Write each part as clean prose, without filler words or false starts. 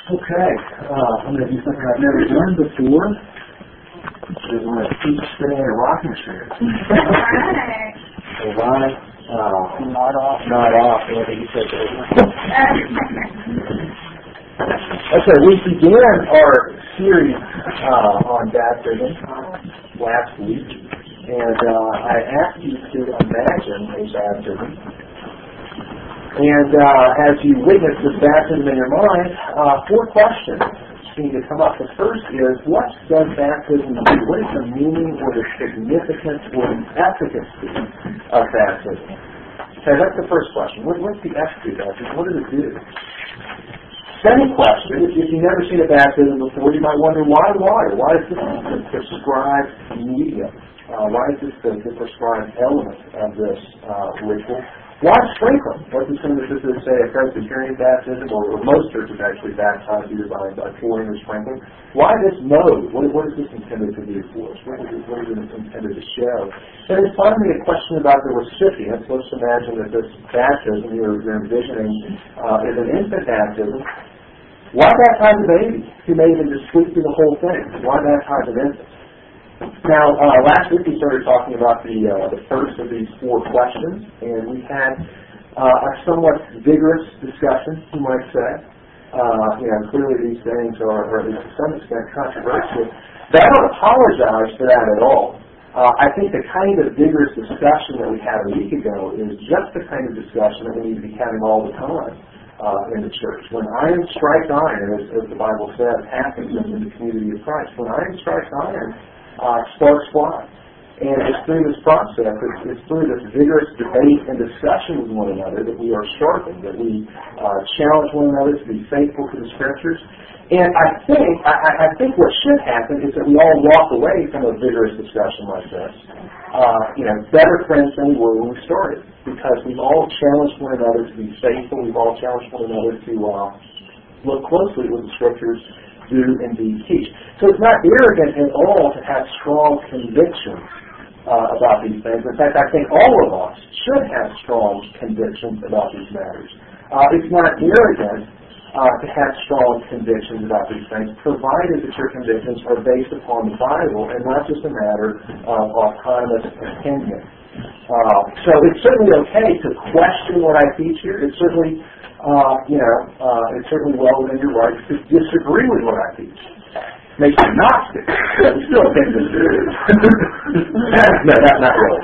Okay, I'm going to do something I've never done before. I'm going to teach today a rocking chair. Alright. Not off. Andy, you said that. Okay, we began our series on baptism last week, and I asked you to imagine a baptism. And as you witness this baptism in your mind, 4 questions seem to come up. The first is, what does baptism do? What is the meaning or the significance or the efficacy of baptism? Okay, that's the first question. What's the efficacy of baptism? What does it do? Second question, if you've never seen a baptism before, you might wonder, why water? Why is this the prescribed medium? Why is this the prescribed element of this ritual? Why sprinkling? What does some of the sisters say a Presbyterian baptism, or most churches actually baptize either by pouring or sprinkling? Why this mode? What is this intended to do for us? What is it intended to show? And then finally, a question about the recipients. Let's imagine that this baptism you're envisioning is an infant baptism. Why baptize a baby who may even just sleep through the whole thing? Why baptize an infant? Now, last week we started talking about the first of these 4 questions, and we had a somewhat vigorous discussion, you might say. Clearly these things are, at least to some extent, controversial. But I don't apologize for that at all. I think the kind of vigorous discussion that we had a week ago is just the kind of discussion that we need to be having all the time in the church. When iron strikes iron, as the Bible says, happens in the community of Christ. When iron strikes iron, sparks fly. And it's through this process, it's through this vigorous debate and discussion with one another that we are sharpened, that we challenge one another to be faithful to the Scriptures. And I think what should happen is that we all walk away from a vigorous discussion like this, better friends than we were when we started, because we've all challenged one another to be faithful. We've all challenged one another to look closely at what the Scriptures do indeed teach. So it's not arrogant at all to have strong convictions about these things. In fact, I think all of us should have strong convictions about these matters. It's not arrogant to have strong convictions about these things, provided that your convictions are based upon the Bible and not just a matter of autonomous opinion. So it's certainly okay to question what I teach here. It's certainly it's certainly well within your rights to disagree with what I teach. Makes you Gnostic. But it's still a thing to do. No, not really.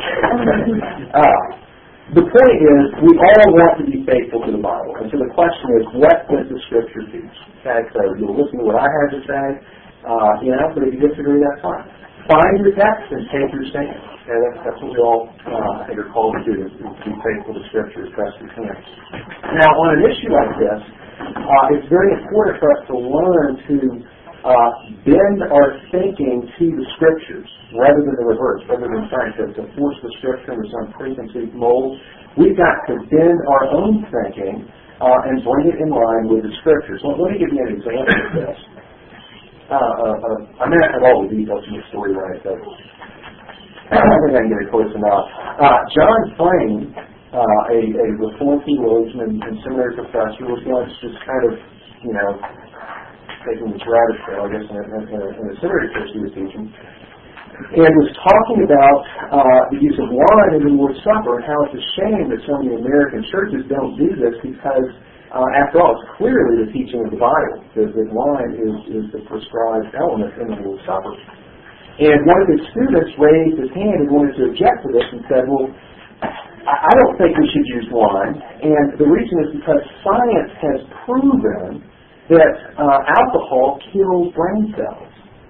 The point is, we all want to be faithful to the Bible. And so the question is, what does the Scripture teach? Okay, so you'll listen to what I have to say, but if you disagree, that's fine. Find your text and take your stand. Okay, that's what we all, I think, are called to do, is to be faithful to Scripture as best we can. Now, on an issue like this, it's very important for us to learn to bend our thinking to the Scriptures rather than the reverse, rather than trying to force the Scripture into some preconceived mold. We've got to bend our own thinking and bring it in line with the Scriptures. Let me give you an example of this. I may not have all the details in the story right, but I think I can get it close enough. John Frame, a Reformed theologian and seminary professor, was once just kind of, taking this rabbit trail, I guess, in a seminary course he was teaching, and was talking about the use of wine in the Lord's Supper and how it's a shame that so many American churches don't do this because, after all, it's clearly the teaching of the Bible that wine is the prescribed element in the Lord's Supper. And one of his students raised his hand and wanted to object to this and said, well, I don't think we should use wine, and the reason is because science has proven that alcohol kills brain cells.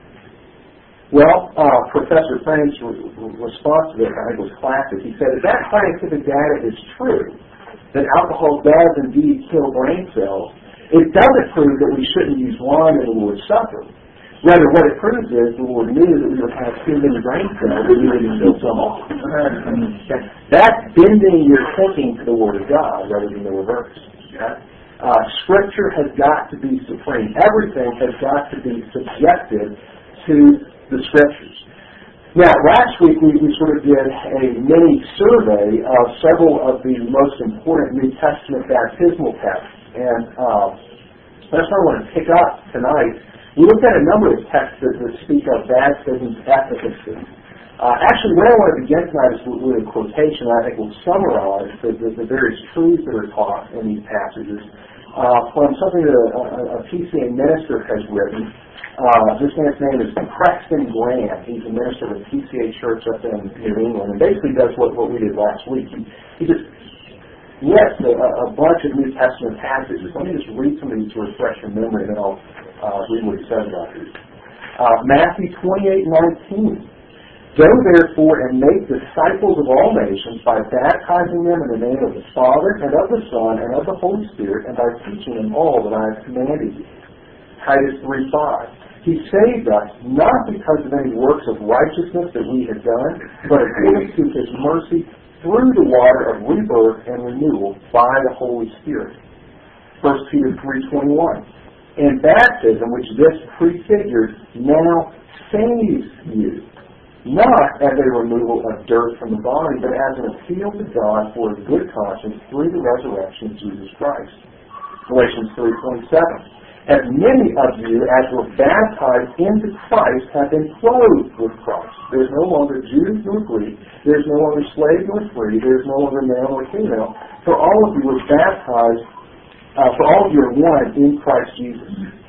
Well, Professor Frame's response to this, I think, was classic. He said, if that scientific data is true, that alcohol does indeed kill brain cells, it doesn't prove that we shouldn't use wine in the Lord's Supper. Rather, what it proves is the Lord knew that we would have too many brain cells and we would kill some off. That's bending your thinking to the Word of God rather than the reverse. Okay? Scripture has got to be supreme. Everything has got to be subjected to the Scriptures. Now, last week we sort of did a mini survey of several of the most important New Testament baptismal texts, and That's what I want to pick up tonight. We looked at a number of texts that speak of baptism's efficacy. Actually, where I want to begin tonight is with a quotation that I think will summarize the various truths that are taught in these passages from something that a PCA minister has written. This man's name is Preston Graham. He's a minister of a PCA church up in New England, and basically does what we did last week. He just lists a bunch of New Testament passages. Let me just read some of these to refresh your memory, and then I'll read what he says about these. Matthew 28:19. Go therefore and make disciples of all nations by baptizing them in the name of the Father and of the Son and of the Holy Spirit, and by teaching them all that I have commanded you. Titus 3:5. He saved us not because of any works of righteousness that we had done, but according to His mercy through the water of rebirth and renewal by the Holy Spirit. 1 Peter 3:21. In baptism, which this prefigures, now saves you, not as a removal of dirt from the body, but as an appeal to God for a good conscience through the resurrection of Jesus Christ. Galatians 3:27. As many of you as were baptized into Christ have been clothed with Christ. There is no longer Jew nor Greek. There is no longer slave nor free. There is no longer male nor female. For all of you were baptized, for all of you are one in Christ Jesus.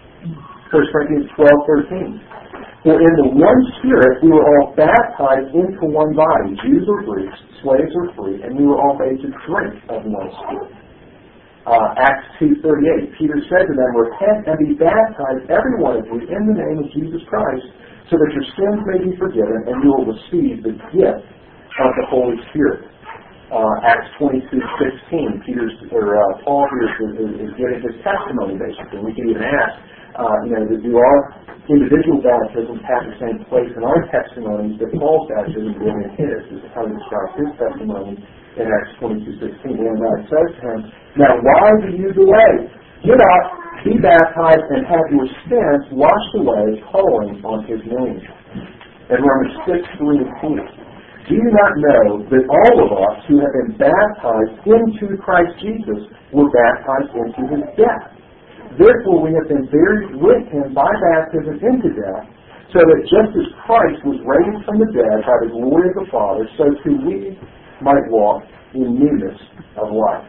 1 Corinthians 12:13. For in the one Spirit we were all baptized into one body, Jews or Greeks, slaves or free, and we were all made to drink of one Spirit. Acts 2:38, Peter said to them, repent and be baptized, every one of you, in the name of Jesus Christ, so that your sins may be forgiven, and you will receive the gift of the Holy Spirit. Acts 22:16, Paul here is giving his testimony, basically. We can even ask, do our individual baptisms have the same place in our testimonies that Paul's baptism did in his? This is how he describes his testimony in Acts 22:16. And God says to him, now why do you delay? Get up, be baptized, and have your sins washed away, calling on His name. And Romans 6:3-4. Do you not know that all of us who have been baptized into Christ Jesus were baptized into His death? Therefore we have been buried with Him by baptism into death, so that just as Christ was raised from the dead by the glory of the Father, so too we might walk in newness of life.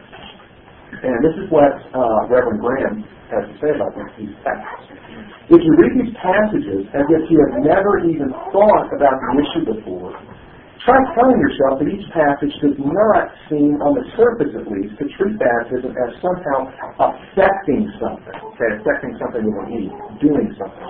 And this is what Reverend Graham has to say about these texts. If you read these passages as if you have never even thought about the issue before, try telling yourself that each passage does not seem, on the surface at least, to treat baptism as somehow affecting something. Okay, affecting something with an E, doing something.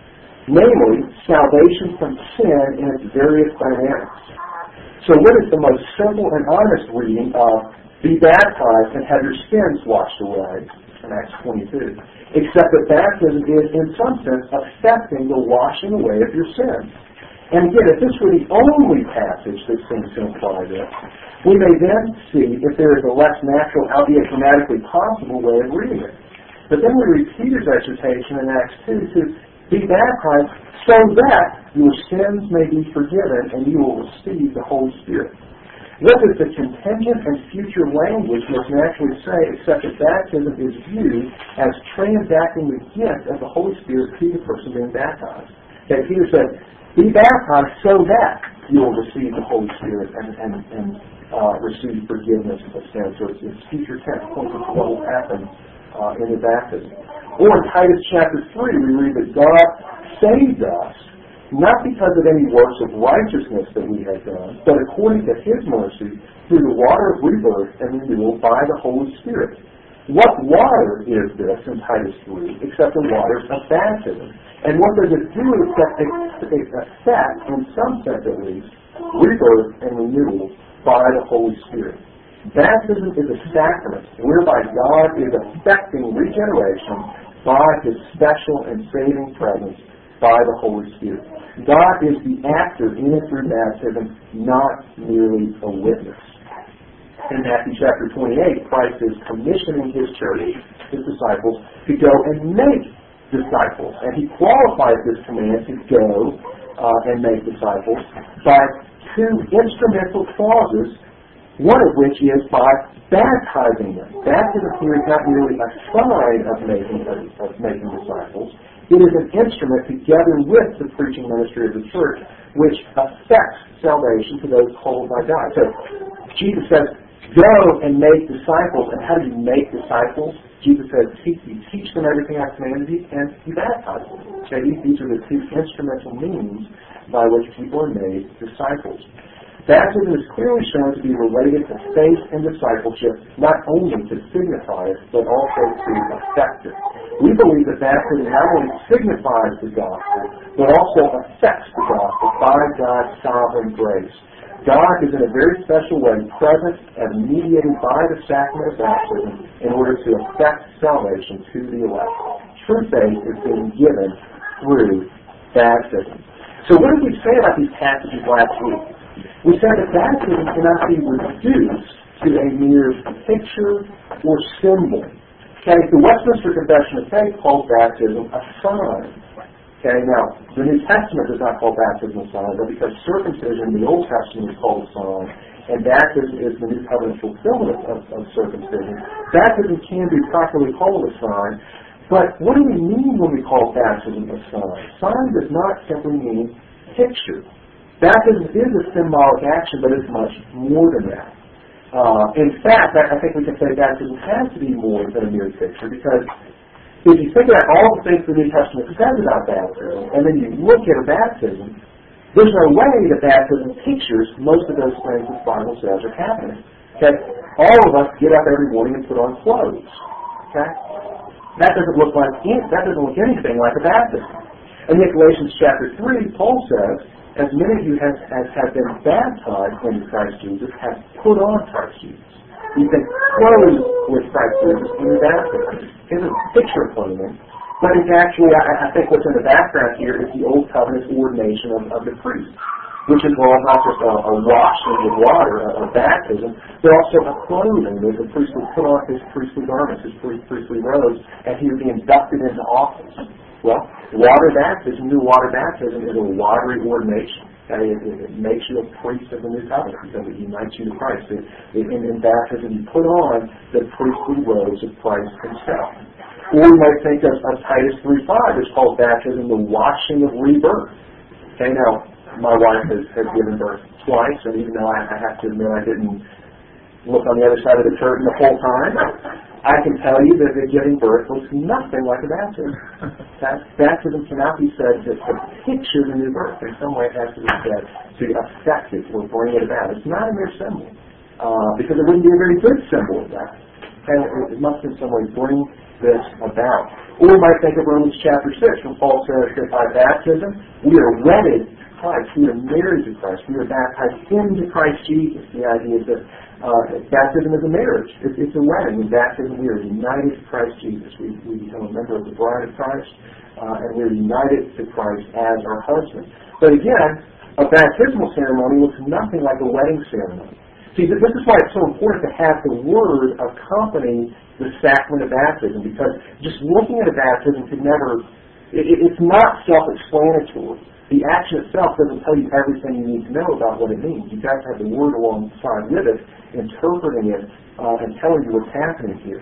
Namely, salvation from sin in its various dynamics. So what is the most simple and honest reading of be baptized and have your sins washed away in Acts 22? Except that baptism is, in some sense, affecting the washing away of your sins. And again, if this were the only passage that seems to imply this, we may then see if there is a less natural, albeit grammatically possible way of reading it. But then we read Peter's exhortation in Acts 2 to be baptized so that your sins may be forgiven and you will receive the Holy Spirit. What does the contingent and future language most naturally say except that baptism is viewed as transacting the gift of the Holy Spirit to the person being baptized? Okay, Peter said, be baptized so that you will receive the Holy Spirit and receive forgiveness of sins. So it's future tense, pointing to what will happen in the baptism. Or in Titus chapter 3, we read that God saved us not because of any works of righteousness that we had done, but according to His mercy through the water of rebirth and renewal by the Holy Spirit. What water is this in Titus 3 except the waters of baptism? And what does it do except affect, in some sense at least, rebirth and renewal by the Holy Spirit? Baptism is a sacrament whereby God is effecting regeneration by His special and saving presence by the Holy Spirit. God is the actor in and through baptism, not merely a witness. In Matthew chapter 28, Christ is commissioning His church, His disciples, to go and make disciples. And He qualifies this command to go and make disciples by two instrumental clauses one of which is by baptizing them. Baptism here is not merely a sign of making disciples. It is an instrument together with the preaching ministry of the church, which affects salvation to those called by God. So Jesus says, go and make disciples. And how do you make disciples? Jesus says, you teach them everything I've commanded you, and you baptize them. Okay, these are the two instrumental means by which people are made disciples. Baptism is clearly shown to be related to faith and discipleship, not only to signify it, but also to affect it. We believe that baptism not only signifies the gospel, but also affects the gospel by God's sovereign grace. God is in a very special way present and mediated by the sacrament of baptism in order to effect salvation to the elect. True faith is being given through baptism. So what did we say about these passages last week? We said that baptism cannot be reduced to a mere picture or symbol. Okay, the Westminster Confession of Faith calls baptism a sign. Okay, now, the New Testament does not call baptism a sign, but because circumcision in the Old Testament is called a sign, and baptism is the New Covenant fulfillment of circumcision, baptism can be properly called a sign. But what do we mean when we call baptism a sign? Sign does not simply mean picture. Baptism is a symbolic action, but it's much more than that. In fact, I think we can say baptism has to be more than a mere picture, because if you think about all the things the New Testament says about baptism, and then you look at a baptism, there's no way that baptism pictures most of those things that the Bible says are happening. Okay? All of us get up every morning and put on clothes. Okay? That doesn't look anything like a baptism. And in Galatians chapter 3, Paul says, as many of you as have been baptized into Christ Jesus have put on Christ Jesus. You've been clothed with Christ Jesus in your baptism. It's a picture clothing, but it's actually, I think what's in the background here is the Old Covenant ordination of the priest, which involves not just a washing with water, a baptism, but also a clothing. The priest would put on his priestly garments, his priestly robes, and he would be inducted into office. Well, water baptism, new water baptism is a watery ordination. It makes you a priest of the new covenant because it unites you to Christ. In baptism, you put on the priestly robes of Christ himself. Or you might think of Titus 3:5, which calls baptism the washing of rebirth. Okay, now, my wife has given birth twice, and even though I have to admit I didn't look on the other side of the curtain the whole time, I can tell you that giving birth looks nothing like a baptism. Baptism cannot be said to picture the new birth. In some way it has to be said to affect it or bring it about. It's not a mere symbol, because it wouldn't be a very good symbol of that. And it must in some way bring this about. Or we might think of Romans chapter 6, when Paul says that by baptism we are wedded to Christ. We are married to Christ. We are baptized into Christ Jesus. The idea is that baptism is a marriage. It's a wedding. In baptism we are united to Christ Jesus. We become a member of the bride of Christ, and we are united to Christ as our husband. But again, a baptismal ceremony looks nothing like a wedding ceremony. See, this is why it's so important to have the Word accompany the sacrament of baptism, because just looking at a baptism could never, it's not self-explanatory. The action itself doesn't tell you everything you need to know about what it means. You've got to have the Word alongside with it, interpreting it, and telling you what's happening here.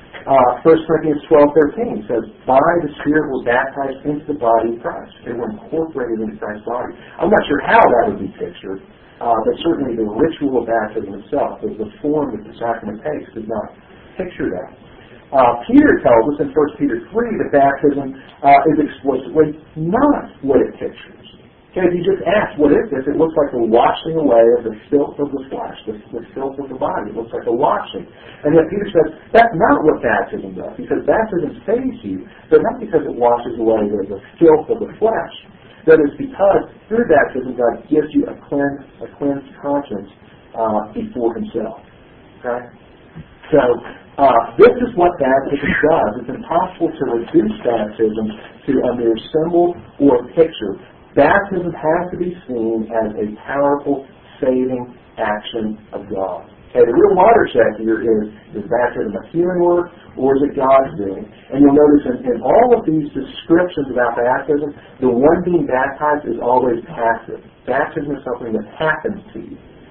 1 Corinthians 12:13 says, by the Spirit we're baptized into the body of Christ. Okay, we're incorporated into Christ's body. I'm not sure how that would be pictured, but certainly the ritual of baptism itself, the form that the sacrament takes, does not picture that. Peter tells us in 1 Peter 3 that baptism is explicitly not what it pictures. Okay, if you just ask, what is this? It looks like the washing away of the filth of the flesh, the filth of the body. It looks like a washing. And yet Peter says, that's not what baptism does. He says baptism saves you, but not because it washes away the filth of the flesh. That is because through baptism God gives you a cleansed conscience before himself. Okay? So, this is what baptism does. It's impossible to reduce baptism to a mere symbol or picture. Baptism has to be seen as a powerful, saving action of God. Okay, the real watershed here is baptism a human work, or is it God's doing? And you'll notice in all of these descriptions about baptism, the one being baptized is always passive. Baptism is something that happens to you.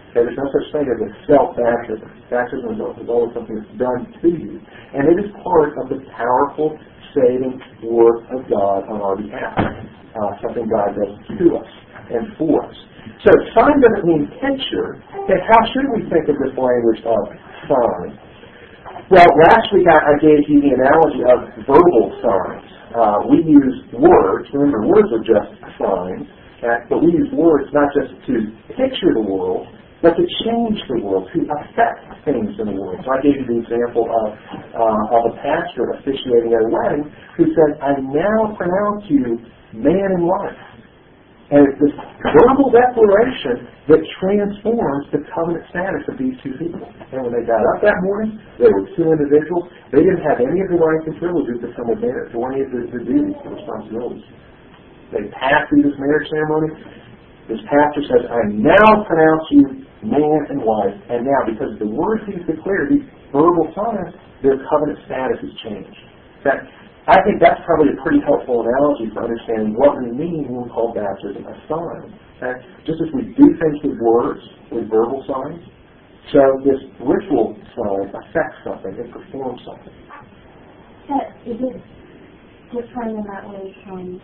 Okay, there's no such thing as a self-baptism. Baptism is always something that's done to you. And it is part of the powerful, saving work of God on our behalf. Something God does to us and for us. So sign doesn't mean picture. Okay, how should we think of this language of sign? Well, last week I gave you the analogy of verbal signs. We use words. Remember, words are just signs. But we use words not just to picture the world, but to change the world, to affect things in the world. So I gave you the example of a pastor officiating at a wedding who said, "I now pronounce you man and wife." And it's this verbal declaration that transforms the covenant status of these two people. And when they got up that morning, they were two individuals. They didn't have any of the rights and privileges that come with marriage, or any of the duties, the responsibilities. They passed through this marriage ceremony. This pastor says, "I now pronounce you man and wife." And now, because of the words he's declared, these verbal signs, their covenant status has changed. I think that's probably a pretty helpful analogy for understanding what we mean when we call baptism a sign. Okay? Just as we do things with words, with verbal signs, so this ritual sign affects something, it performs something. Is it different in that way from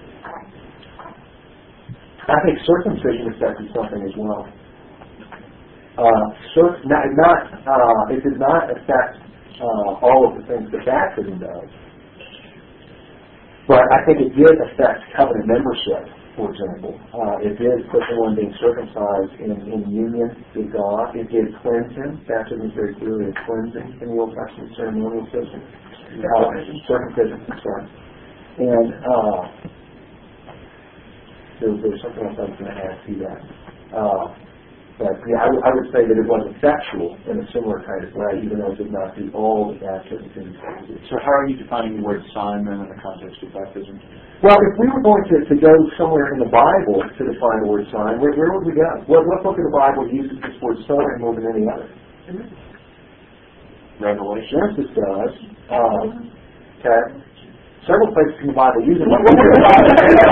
I think circumcision affected something as well. It did not affect all of the things that baptism does. But I think it did affect covenant membership, for example. It did put someone being circumcised in union with God. It did cleanse him. Baptism is very clearly a cleansing in the Old Testament ceremonial system. Circumcision, sorry. And there was something else I was going to ask you that. But yeah, I would say that it was effectual in a similar kind of way, even though it did not do all the baptism things. So how are you defining the word sign then in the context of baptism? Well, if we were going to go somewhere in the Bible to define the word sign, where would we go? What book of the Bible uses this word sign more than any other? Revelation. Genesis does. Okay. Several places in the Bible use it. What book of the Bible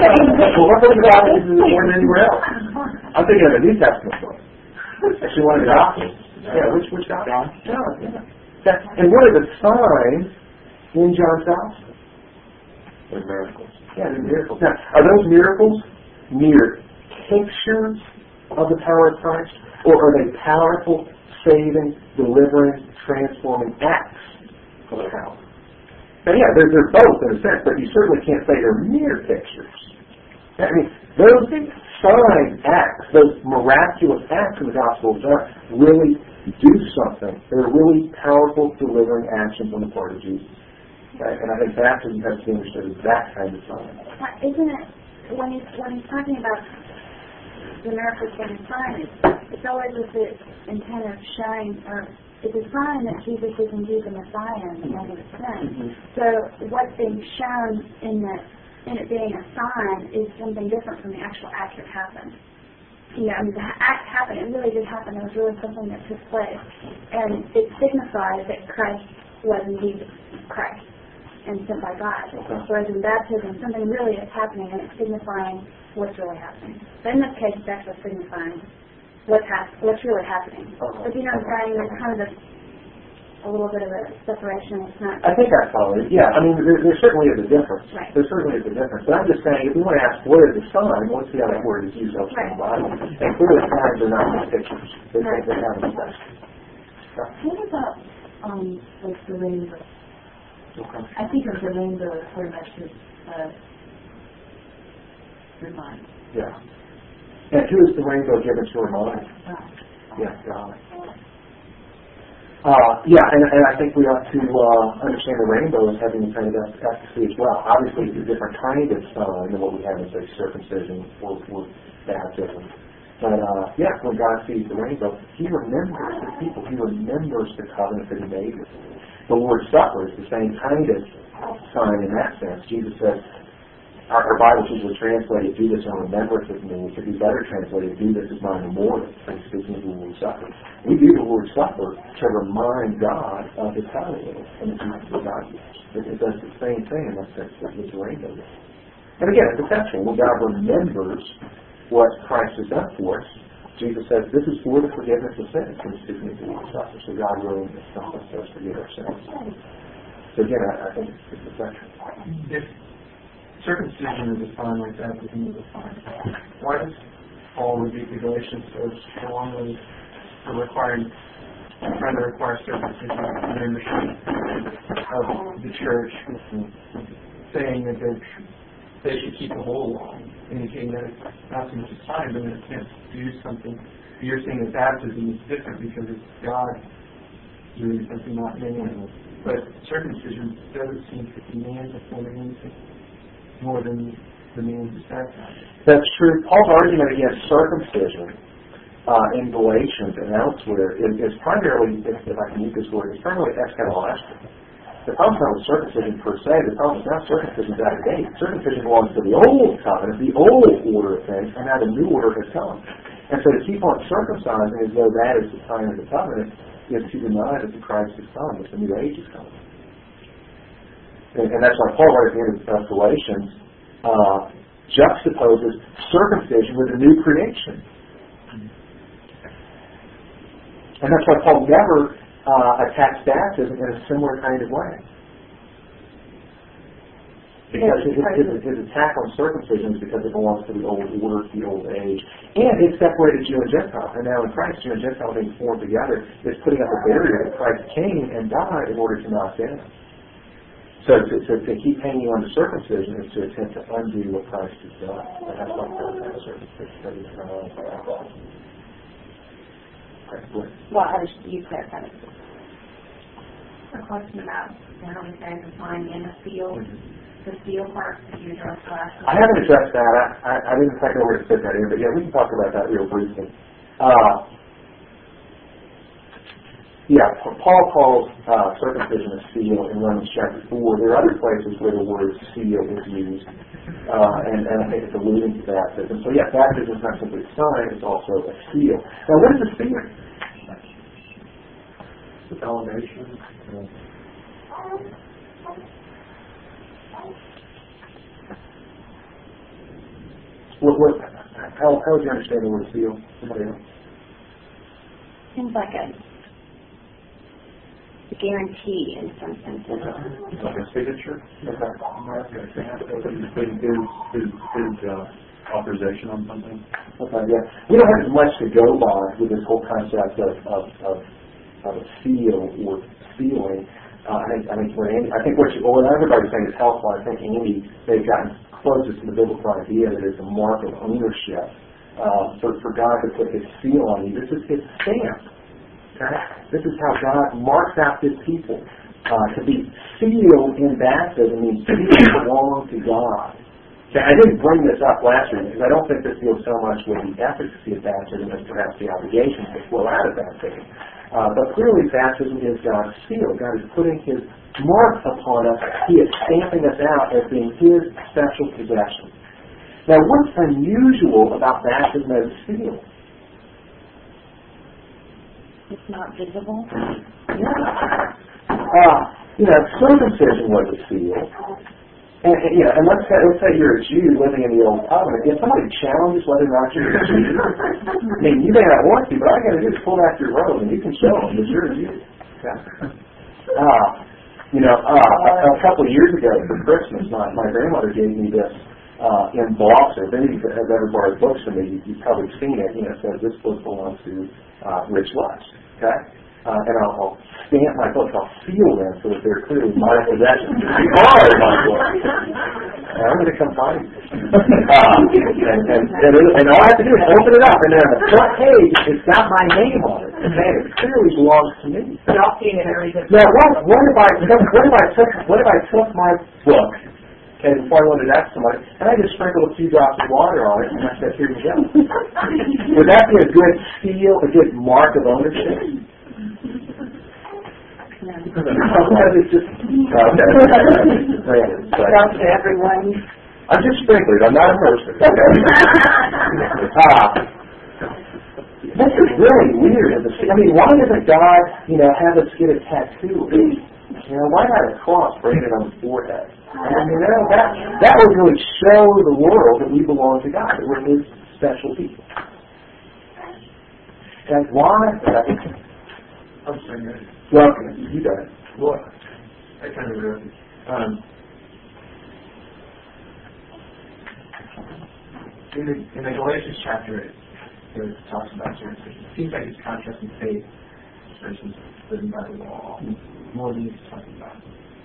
uses it more than anywhere else? I'm thinking of the New Testament book. Actually, one of the Gospels. Yeah, which Gospel? John. Yeah. And what are the signs in John's Gospel? They're miracles. Yeah, they're miracles. Now, are those miracles mere pictures of the power of Christ, or are they powerful, saving, delivering, transforming acts of the power? Now, yeah, they're both in a sense, but you certainly can't say they're mere pictures. I mean, those sign acts, those miraculous acts of the Gospel of John really do something. They're really powerful, delivering actions on the part of Jesus. Okay? And I think baptism has to be understood as that kind of sign. Isn't it, when he's talking about the miracles being a sign, it's always with the intent of showing, or it's a sign that Jesus is indeed the Messiah and the man of sin. So what's being shown in it being a sign is something different from the actual act that happened. You know, I mean, the act happened. It really did happen. It was really something that took place. And it signified that Christ was indeed Christ and sent by God. Whereas in baptism, something really is happening and it's signifying what's really happening. But in this case, it's actually signifying what's really happening. But you know what I'm saying? There's kind of a little bit of a separation. It's not. I think I follow it. Yeah, I mean, there certainly is a difference. Right. There certainly is a difference. But I'm just saying, if we want to ask what is the sign, let's see how that word is used elsewhere in the Bible. And clearly, signs are not just pictures. They're not a effect. What about like the rainbow? Okay. I think of the rainbow as very much as remind. Yeah. And who is the rainbow given to remind? Yeah, God. And I think we ought to understand the rainbow as having a kind of efficacy as well. Obviously, it's a different kind of sign than what we have in, say, circumcision or baptism. But, when God sees the rainbow, He remembers the people. He remembers the covenant that He made with them. The Lord's Supper is the same kind of sign in that sense. Jesus says, our Bible usually translated, do this in remembrance of me. It could be better translated, do this as my memorial. And speaking of the Lord's Supper. We do the Lord's Supper to remind God of His covenant and the Jesus of God. It does the same thing in that sense that the rainbow does. And again, it's effectual. When God remembers what Christ has done for us, Jesus says, this is for the forgiveness of sins. And it's speaking to the suffer. So God willing to help us to forgive our sins. So again, I think it's essential. If circumcision is a sign like that, the thing is a sign, why does Paul rebuke the Galatians so strongly for trying to require circumcision and membership of the church, saying that they should keep the whole law, indicating that it's not so much a sign, but an attempt to do something. You're saying that baptism is different because it's God doing something, not man. But circumcision doesn't seem to demand performing anything more than the man who's baptized. That's true. Paul's argument against circumcision in Galatians and elsewhere is primarily, if I can use this word, it's primarily eschatological. The problem's not with circumcision per se. The problem is not circumcision out of date. Circumcision belongs to the old covenant, the old order of things, and now the new order has come. And so to keep on circumcising as though that is the sign of the covenant is to deny that the Christ is come, that the new age is coming. And that's why Paul, right at the end of Galatians, juxtaposes circumcision with the new creation. And that's why Paul never attacks baptism in a similar kind of way. Because his attack on circumcision is because it belongs to the old order, the old age. And it separated Jew and Gentile. And now in Christ, Jew and Gentile being formed together is putting up a barrier that Christ came and died in order to knock down. So to keep hanging on to circumcision is to attempt to undo what Christ has done. And that's what Paul says circumcision. Well, you clarified it. A question about how we say define in the field. The steel part that you addressed last week. I haven't addressed that. I didn't quite know where to fit that in, but yeah, we can talk about that real briefly. Paul calls circumcision a seal in Romans chapter 4. There are other places where the word seal is used, and I think it's alluding to baptism. So baptism is not simply a sign, it's also a seal. Now, what is a seal? The validation. How would you understand the word seal? Somebody else? Seems like a guarantee in some sense. Like a signature. His authorization on something. Okay, yeah. We don't have much to go by with this whole concept of a seal or sealing. I think what everybody's saying is helpful. I think Andy, they've gotten closest to the biblical idea that it's a mark of ownership. For God to put His seal on you, this is His stamp. Okay? This is how God marks out His people. To be sealed in baptism means sealed belong to God. Okay, I didn't bring this up last week because I don't think this deals so much with the efficacy of baptism as perhaps the obligations that flow out of baptism. But clearly baptism is God's seal. God is putting His mark upon us. He is stamping us out as being His special possession. Now, what's unusual about baptism as a seal? It's not visible. Circumcision was a seal. And let's say you're a Jew living in the Old Covenant. If somebody challenges whether or not you're a Jew, I mean, you may not want to, but all you got to do is pull back your robe and you can show them that you're a Jew. Okay. A couple of years ago for Christmas, my grandmother gave me this embosser. If any of you have ever borrowed books from me, you've probably seen it. It says this book belongs to Rich Lutz. Okay. And I'll stamp my books, I'll seal them so that they're clearly my possession. You are my book. And I'm going to come find you. And all I have to do is open it up, and then on the front page, it's got my name on it. Okay, it clearly belongs to me. Y'all seen it every day. Now, what if I took my book, okay, before I wanted to ask somebody, and I just sprinkled a few drops of water on it, and I said, here you go. Would that be a good seal, a good mark of ownership? It's just to everyone. I'm just sprinkled. I'm not immersed. This is really weird. I mean, why doesn't God, have us get a tattoo? Why not a cross branded on the forehead? I mean, that would really show the world that we belong to God, that we're His special people. And why? I'm sorry. Well, you got it. Well, I kind of agree with you. In the Galatians chapter, it talks about circumcision. It seems like it's contrasting faith versus living by the law. More than he's talking about.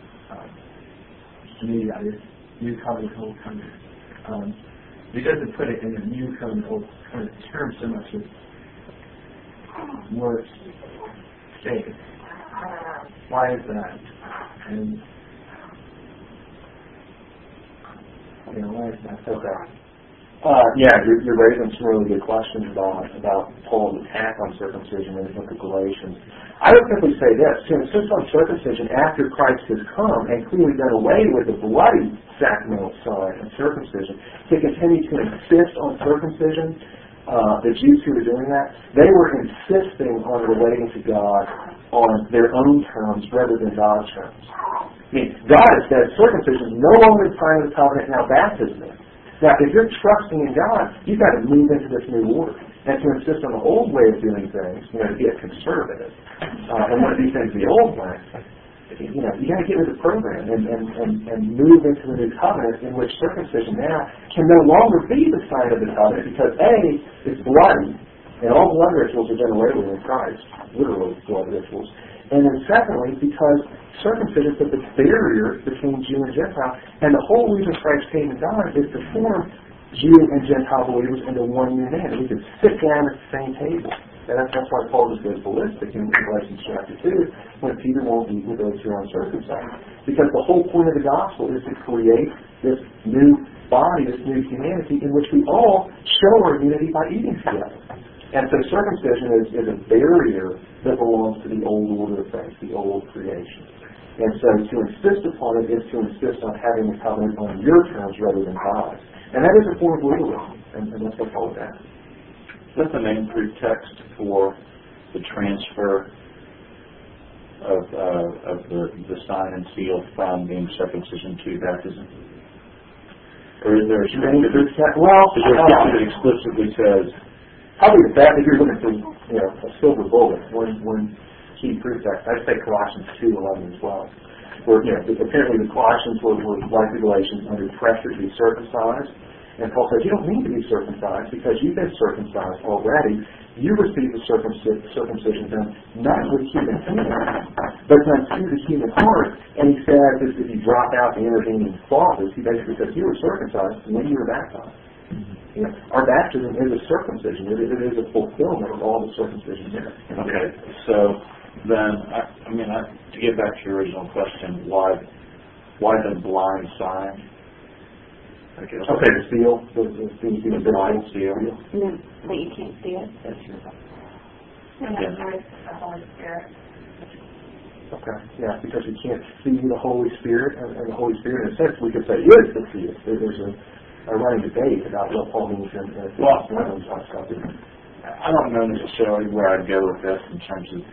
To me, that is new covenant, old covenant. He doesn't put it in a new covenant, old covenant term so much as works faith. Why is that? And why is that? Okay. You're raising some really good questions about Paul's attack on circumcision in the book of Galatians. I would simply say this: to insist on circumcision after Christ has come and clearly done away with the bloody sacramental sign of circumcision, to continue to insist on circumcision, the Jews who were doing that, they were insisting on relating to God on their own terms rather than God's terms. I mean, God has said circumcision is no longer the sign of the covenant, now baptism is. Now, if you're trusting in God, you've got to move into this new order. And to insist on the old way of doing things, to be a conservative, and want to do things the old way, you got to get with the program and move into the new covenant in which circumcision now can no longer be the sign of the covenant because A, it's bloody, and all blood rituals are done away with in Christ, literally blood rituals. And then secondly, because circumcision is the barrier between Jew and Gentile, and the whole reason Christ came and died is to form Jew and Gentile believers into one new man. We can sit down at the same table. And that's why Paul just goes ballistic in Galatians chapter 2 when Peter won't eat with those who are uncircumcised. Because the whole point of the gospel is to create this new body, this new humanity in which we all show our unity by eating together. And so circumcision is a barrier that belongs to the old order of things, the old creation. And so to insist upon it is to insist on having the covenant on your terms rather than God's. And that is a form of legalism, and that's what Paul is at. Is that the main pretext for the transfer of the sign and seal from being circumcision to baptism? Or is there a scripture that explicitly says, probably the fact that you're looking for a silver bullet, one key pretext, I'd say Colossians 2:11 as well. Where apparently the Colossians were like the Galatians under pressure to be circumcised. And Paul says, you don't need to be circumcised because you've been circumcised already. You received the circumcision done not with human hands, but done through the human heart. And he says, if you drop out the intervening clauses, he basically says, you were circumcised when you were baptized. Our baptism is a circumcision. It is a fulfillment of all the circumcision there. Okay, so then, to get back to your original question, why the blind sign? Okay, the seal. The blind seal. No, but you can't see it. Okay, yeah, because we can't see the Holy Spirit, and the Holy Spirit, in a sense, we could say is the seal. There's a running debate about what Paul means in I don't know necessarily where I'd go with this in terms of,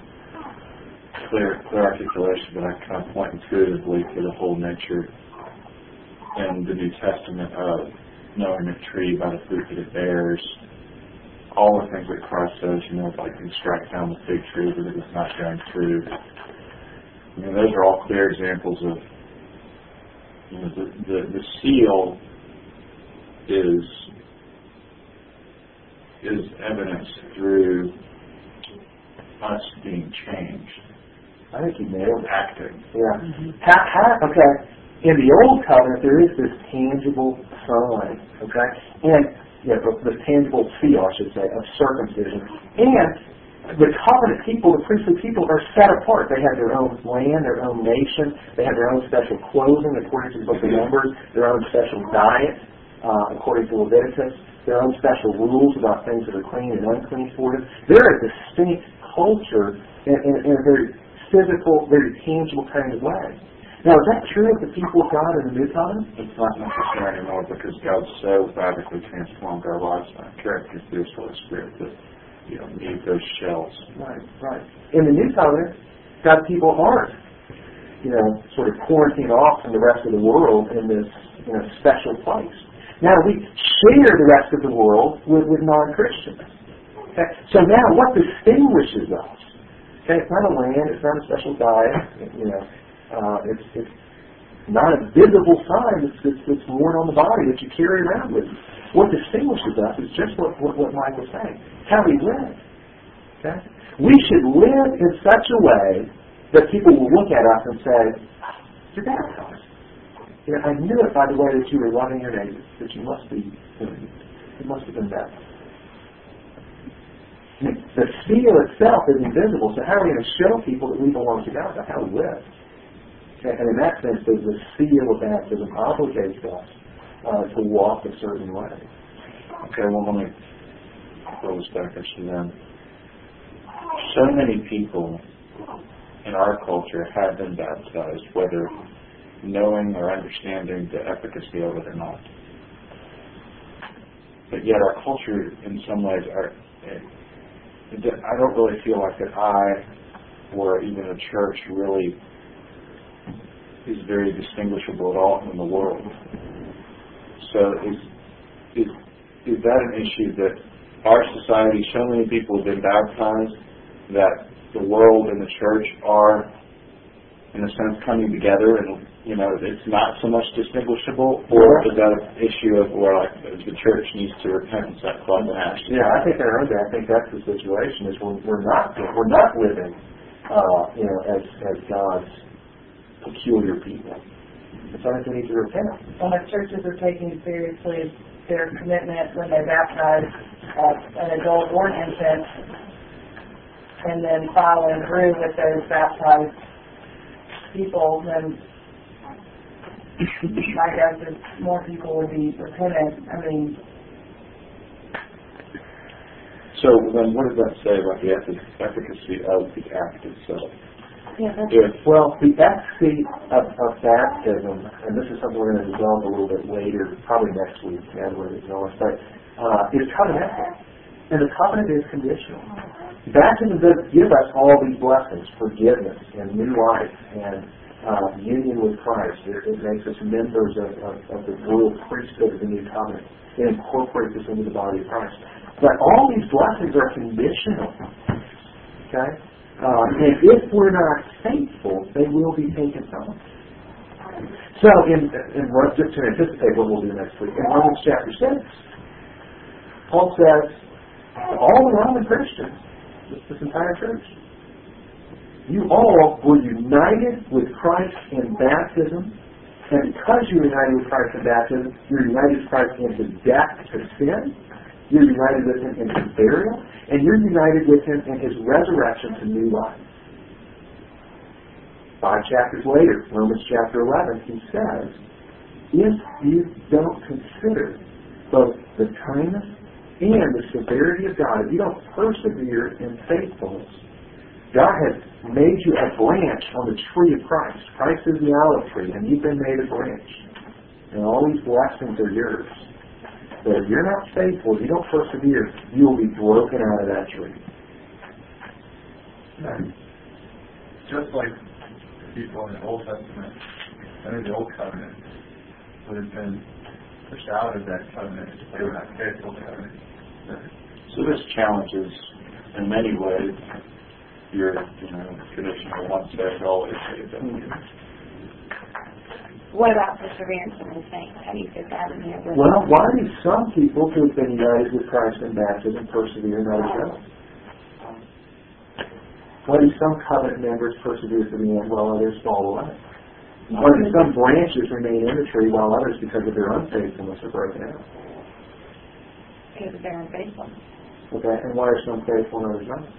clear articulation, but I kind of point intuitively to the whole nature in the New Testament of knowing a tree by the fruit that it bears. All the things that Christ says, like you strike down the fig tree that it is not bearing fruit. Those are all clear examples of the seal is evidenced through us being changed. I think you nailed it. Acting. Yeah. Mm-hmm. Okay. In the Old Covenant, there is this tangible sign, okay, and this tangible seal, I should say, of circumcision. And the covenant people, the priestly people, are set apart. They have their own land, their own nation. They have their own special clothing, according to the book of Numbers, their own special diet, according to Leviticus, their own special rules about things that are clean and unclean for them. They're a distinct culture in a very physical, very tangible kind of way. Now, is that true of the people of God in the New Covenant? It's not necessary anymore because God so radically transformed our lives and our character through His Holy Spirit that you don't need those shells. Right. In the New Covenant, God's people aren't, sort of quarantined off from the rest of the world in this special place. Now, we share the rest of the world with non-Christians. Okay? So now, what distinguishes us? Okay, it's not a land, it's not a special diet, it's not a visible sign that's worn on the body that you carry around with you. What distinguishes us is just what Mike was saying. How we live. Okay? We should live in such a way that people will look at us and say, "You're baptized. I knew it by the way that you were loving your neighbor, that you must be, you must have been baptized." The seal itself is invisible, so how are we going to show people that we belong to God? That's how we live. Okay? And in that sense, the seal of baptism obligates us to walk a certain way. Okay, well, let me throw this back to them. So many people in our culture have been baptized, whether knowing or understanding the efficacy of it or not. But yet our culture, in some ways, I don't really feel like that I, or even a church, really is very distinguishable at all in the world. So is that an issue that our society, so many people have been baptized, that the world and the church are, in a sense, coming together and, it's not so much distinguishable? Or is that an issue of where the church needs to repent and set club and ash? Yeah, I think I think that's the situation, is we're not living, as God's peculiar people. So I think we need to repent. Well, if churches are taking seriously their commitment when they baptize an adult or an infant, and then following through with those baptized people, then my guess is more people would be repentant. I mean, so then what does that say about the efficacy of the act itself? Well, the efficacy of baptism, and this is something we're going to develop a little bit later, probably next week, but is covenantal. And the covenant is conditional. Baptism does give us all these blessings, forgiveness and new life and union with Christ. It makes us members of the royal priesthood of the new covenant. It incorporates us into the body of Christ. But all these blessings are conditional. Okay? And if we're not faithful, they will be taken from us. So, just to anticipate what we'll do next week, in Romans chapter 6, Paul says, all the Roman Christians, this entire church, you all were united with Christ in baptism, and because you're united with Christ in baptism, you're united with Christ in His death to sin, you're united with Him in His burial, and you're united with Him in His resurrection to new life. 5 chapters later, Romans chapter 11, he says, if you don't consider both the kindness and the severity of God, if you don't persevere in faithfulness, God has made you a branch on the tree of Christ. Christ is the olive tree, and you've been made a branch. And all these blessings are yours. But if you're not faithful, if you don't persevere, you will be broken out of that tree. Just like people in the Old Testament, under the Old Covenant, would have been pushed out of that covenant if they were not faithful to it. So this challenges, in many ways, your traditional once saved, always saved. What about perseverance in the saints? How do you fit that in there? Well, why do some people who have been united with Christ in baptism persevere and others don't? Why do some covenant members persevere to the end while others fall away? Why do some branches remain in the tree while others, because of their unfaithfulness, are broken out? Because they're unfaithful. Okay, and why are some faithful and others not?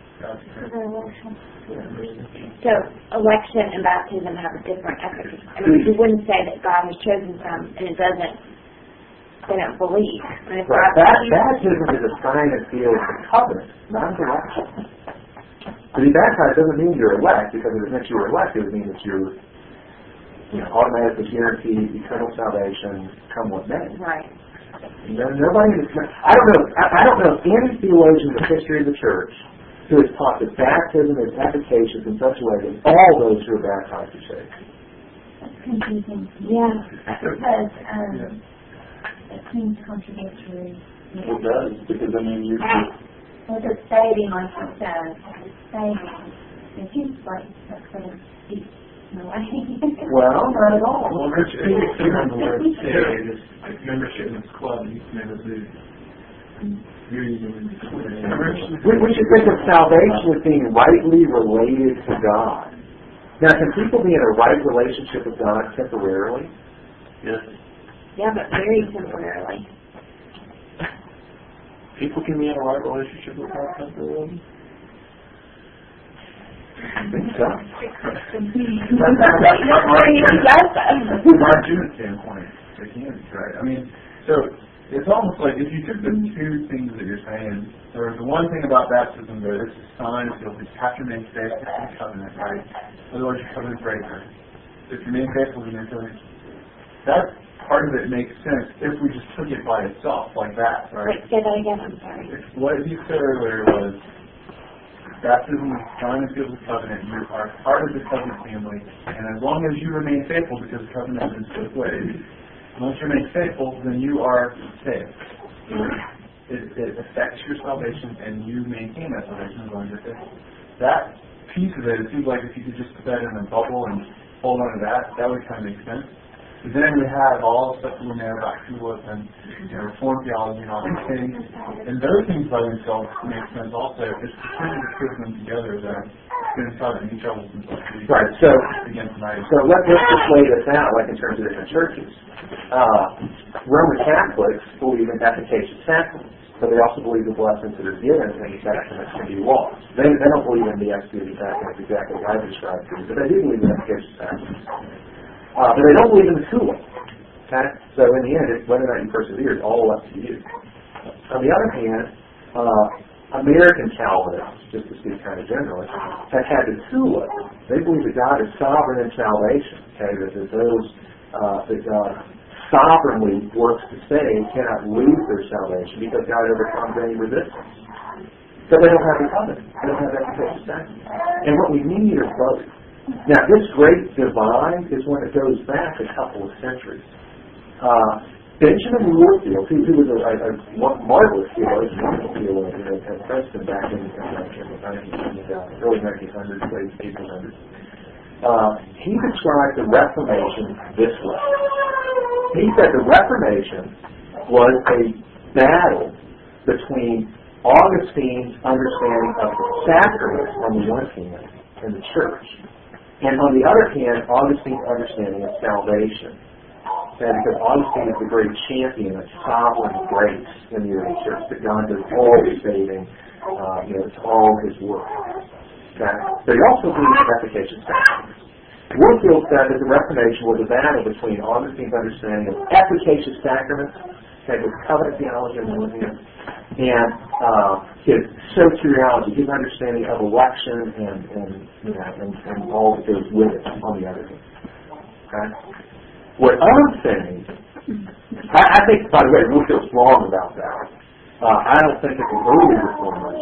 So election and baptism have a different efficacy. I mean, you wouldn't say that God has chosen some and it doesn't. They don't believe. And if right. Baptism is a sign and seal of the covenant, not an election. To be baptized doesn't mean you're elect, because if it meant you were elect, it would mean that you're automatically guaranteed eternal salvation, come what may. Right. Nobody. I don't know any theologian in the history of the church who has taught that baptism is efficacious in such a way that all those who are baptized are saved. That's confusing. Yeah. Because it seems contradictory. It does, because Was it saving, like you said? Saving. It seems like that's sort of deep in a way. Well, not at all. Well, Rich, I think it's clear on the word save. It's like membership in this club, you can never lose. And you're using We should think of salvation as being rightly related to God. Now, can people be in a right relationship with God temporarily? Yes. Yeah, but very temporarily. People can be in a right relationship with God temporarily. I think so. From our Jewish standpoint, they can, right? I mean, so it's almost like if you took the two things that you're saying, there's the one thing about baptism where it's a sign of you have to remain faithful to the covenant, right? Otherwise you're covenant breaker. If you remain faithful to the covenant, that part of it makes sense if we just took it by itself like that, right? Wait, say that again, I'm sorry. What you said earlier was baptism is a sign of the covenant. You are part of the covenant family, and as long as you remain faithful, because the covenant is both ways, once you remain faithful, then you are saved. It affects your salvation, and you maintain that salvation as long as you're faithful. That piece of it seems like if you could just put that in a bubble and hold on to that, that would kind of make sense. But then we have all the stuff in there about tulip and Reformed theology and all these things. And those things by themselves make sense also. It's the thing that puts them together that it's going to cause any trouble themselves. Right, so let's just lay this out like in terms of different churches. Roman Catholics believe in efficacious sacraments, but they also believe the blessings that are given in the sacraments can be lost. They don't believe in the executed sacraments exactly like I described to you, but they do believe in efficacious sacraments. But they don't believe in the tulip. Okay? So in the end, whether or not you persevere is all up to you. On the other hand, American Calvinists, just to speak kind of generally, have had the tulip. They believe that God is sovereign in salvation. Okay? That those that God sovereignly works to save cannot lose their salvation because God overcomes any resistance. So they don't have the covenant. They don't have that efficacious sacrament. And what we need is both. Now, this great divide is one that goes back a couple of centuries. Benjamin Warfield, who was a marvelous theologian, wonderful theologian at Princeton back in the early 1900s, late 1800s, he described the Reformation this way. He said the Reformation was a battle between Augustine's understanding of the sacraments on the one hand and the church, and on the other hand, Augustine's understanding of salvation. Okay, because Augustine is the great champion of sovereign grace in the early church, that God does all the saving, it's all His work. Okay? But he also believes in efficacious sacraments. Warfield said that the Reformation was a battle between Augustine's understanding of efficacious sacraments, okay, with covenant theology on the one hand, and his soteriology, his understanding of election and all that goes with it on the other hand. Okay? What I'm saying, I think, by the way, Warfield's wrong about that. I don't think that the early reformers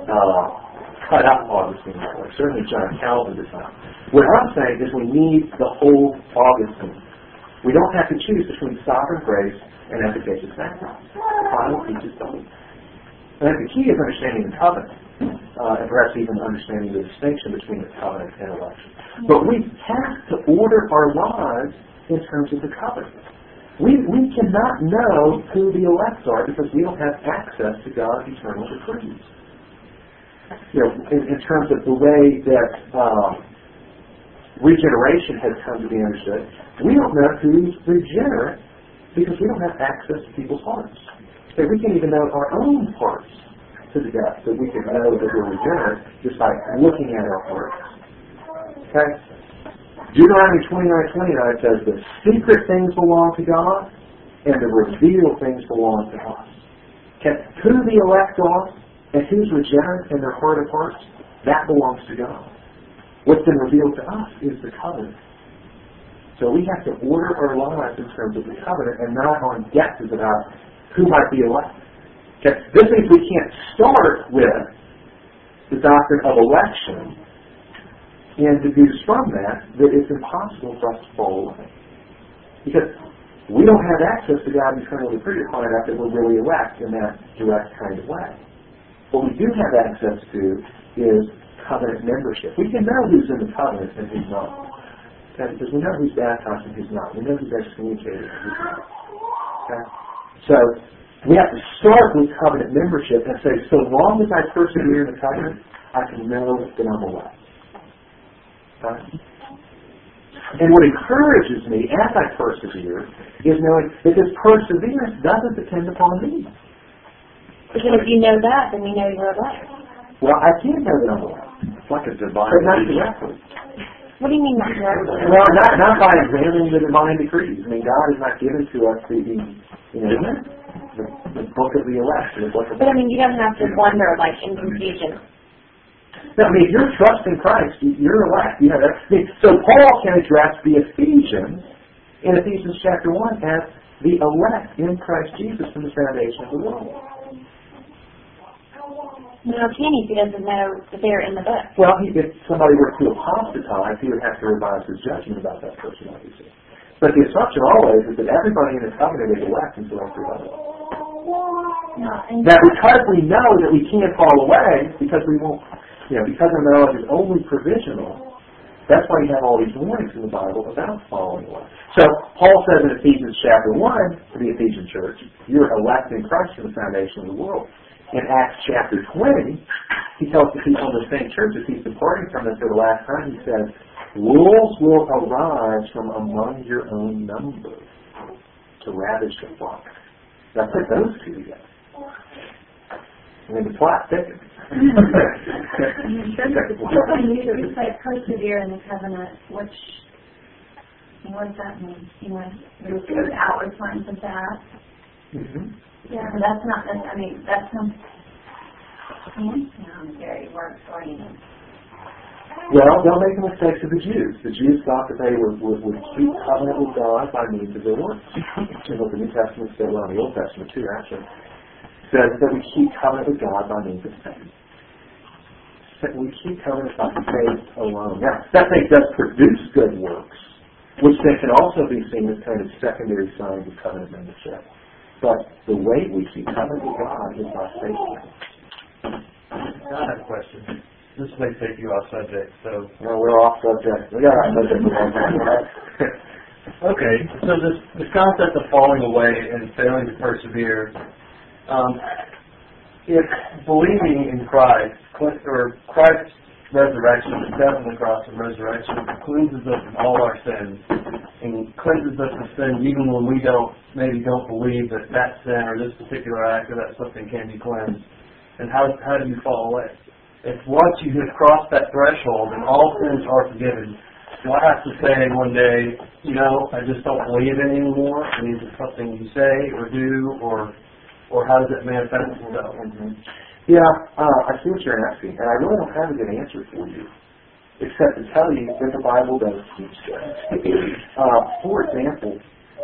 cut out Augustine that way. Certainly John Calvin did not. What I'm saying is we need the whole Augustine. We don't have to choose between sovereign grace and efficacious sacraments. The Bible teaches both. And the key is understanding the covenant, and perhaps even understanding the distinction between the covenant and election. But we have to order our lives in terms of the covenant. We cannot know who the elect are because we don't have access to God's eternal decrees. In terms of the way that regeneration has come to be understood, we don't know who's regenerate because we don't have access to people's hearts. So we can't even know our own hearts to the depth that we can know that we're regenerate just by looking at our hearts. Okay? Deuteronomy 29:29 says the secret things belong to God and the revealed things belong to us. Okay? Who the elect are and who's regenerate in their heart of hearts, that belongs to God. What's been revealed to us is the covenant. So we have to order our lives in terms of the covenant and not on guesses about who might be elect. Okay? This means we can't start with the doctrine of election and deduce from that it's impossible for us to fall away. Because we don't have access to God's eternal decree to find out that we're really elect in that direct kind of way. What we do have access to is covenant membership. We can know who's in the covenant and who's not. Okay? Because we know who's baptized and who's not. We know who's excommunicated and who's not. Okay? So we have to start with covenant membership and say, so long as I persevere in the covenant, I can know that I'm elect. Right? And what encourages me as I persevere is knowing that this perseverance doesn't depend upon me. Because if you know that, then you know you're elect. Well, I can't know that I'm elect. It's like a divine But not leadership. directly. What do you mean not directly? Well, not by examining the divine decrees. I mean, God has not given to us the book of the elect. The book of But I mean, you don't have to wonder, like, in confusion. No, I mean, if you're trusting Christ, you're elect. You know, so Paul can address the Ephesians in Ephesians chapter 1 as the elect in Christ Jesus from the foundation of the world. No, can he if he doesn't know that they're in the book? Well, if somebody were to apostatize, he would have to revise his judgment about that person, obviously. But the assumption always is that everybody in the covenant is elect until after God. No, and Now, because we know that we can't fall away, because we won't, because our knowledge is only provisional, that's why you have all these warnings in the Bible about falling away. So, Paul says in Ephesians chapter 1 to the Ephesian church, you're elect in Christ from the foundation of the world. In Acts chapter 20, he tells the people in the same church as he's departing from them for the last time, he says, wolves will arise from among your own number to ravage the flock. Now put those two together. I mean, the plot thickens. when you say persevere in the covenant, what does that mean? There's good outward signs of that. Mm-hmm. Yeah, but that's not, that sounds very work-oriented. Well, don't make the mistakes of the Jews. The Jews thought that they would keep covenant with God by means of their works. You know, the New Testament said, well, the Old Testament too, actually, says that we keep covenant with God by means of faith. That we keep covenant by faith alone. Now, that faith does produce good works, which then can also be seen as kind of secondary signs of covenant membership. But the way we keep covenant with God is by faith. I have a question. This may take you off subject, so... No, we're off subject. We got off subject for a long time, right? Okay, so this concept of falling away and failing to persevere, if believing in Christ, or Christ's resurrection, the death on the cross and resurrection, cleanses us of all our sins, and cleanses us of sin even when we maybe don't believe that sin or this particular act or that something can be cleansed, and how do you fall away? If once you have crossed that threshold and all sins are forgiven, do I have to say one day, I just don't believe it anymore? I mean, is it something you say or do, or how does it manifest itself? Mm-hmm. Yeah, I see what you're asking, and I really don't have a good answer for you, except to tell you that the Bible does teach that. For example,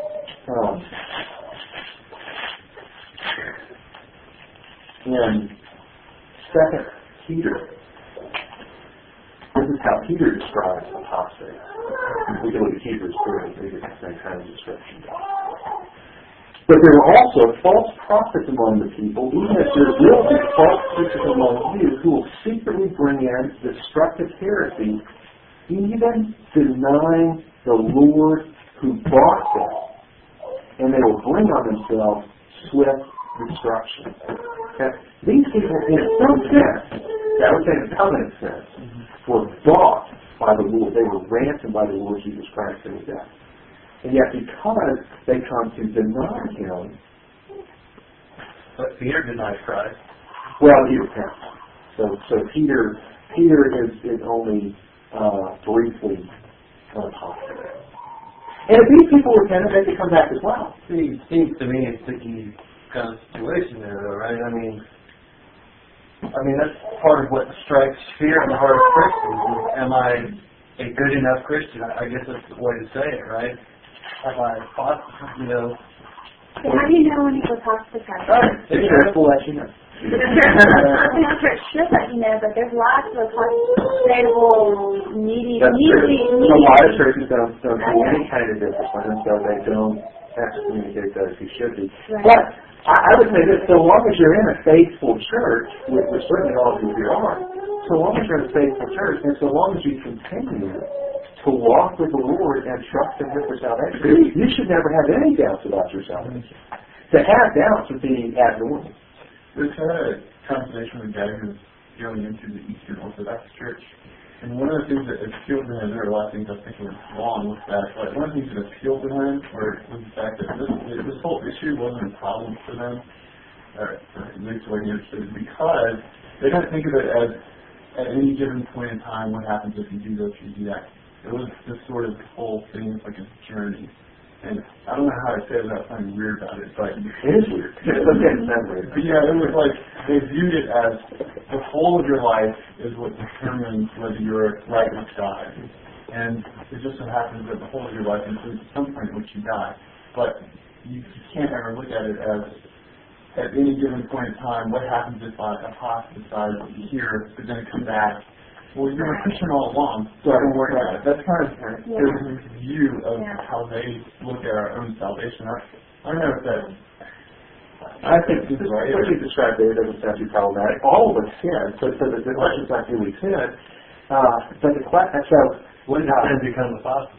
in 2 Peter, this is how Peter describes apostate. We can look at Hebrews 3 and get the same kind of description. But there were also false prophets among the people, even as there will be false teachers among you who will secretly bring in destructive heresy, even denying the Lord who bought them. And they will bring on themselves swift destruction. Okay? These people, in some sense, that would say the covenant sense, were bought by the Lord. They were ransomed by the Lord Jesus Christ in his death. And yet, because they come to deny him, But Peter denied Christ. well, he repents. So Peter is only briefly apostate. And if these people repent, they can come back as well. See, it seems to me a sticky kind of situation there, though, right? I mean, that's part of what strikes fear in the heart of Christians. Am I a good enough Christian? I guess that's the way to say it, right? Have I fought, So how do you know when he's apostatized? The church will let you know. The church should let you know, but there's lots of apostatable, needy. A lot of churches don't do any kind of discipline, and so they don't has to communicate that as he should be. Right. But I would say that so long as you're in a faithful church, which certainly all of you are, so long as you're in a faithful church, and so long as you continue to walk with the Lord and trust in Him for salvation, you should never have any doubts about your salvation. To have doubts would be abnormal. We've had a conversation with a guy who's going into the Eastern Orthodox Church, and one of the things that appealed to him, there are a lot of things I think were wrong with that, but one of the things that appealed to him was the fact that this whole issue wasn't a problem for them, or at least the way he understood it, because they don't think of it as at any given point in time what happens if you do this, you do that. It was this sort of whole thing, it's like a journey. And I don't know how to say it without sounding weird about it, but it is weird. But yeah, it was like they viewed it as the whole of your life is what determines whether you're right with God. And it just so happens that the whole of your life includes some point in which you die. But you can't ever look at it as at any given point in time, what happens if I apostatize here, but then come back? Well, you're a Christian all along, so don't worry about it. That's kind of their view of how they look at our own salvation. I don't know if that... I think what you described there doesn't sound too problematic. All of us sin, so the question's not who we sin. But the question, so... When did sin become the apostle?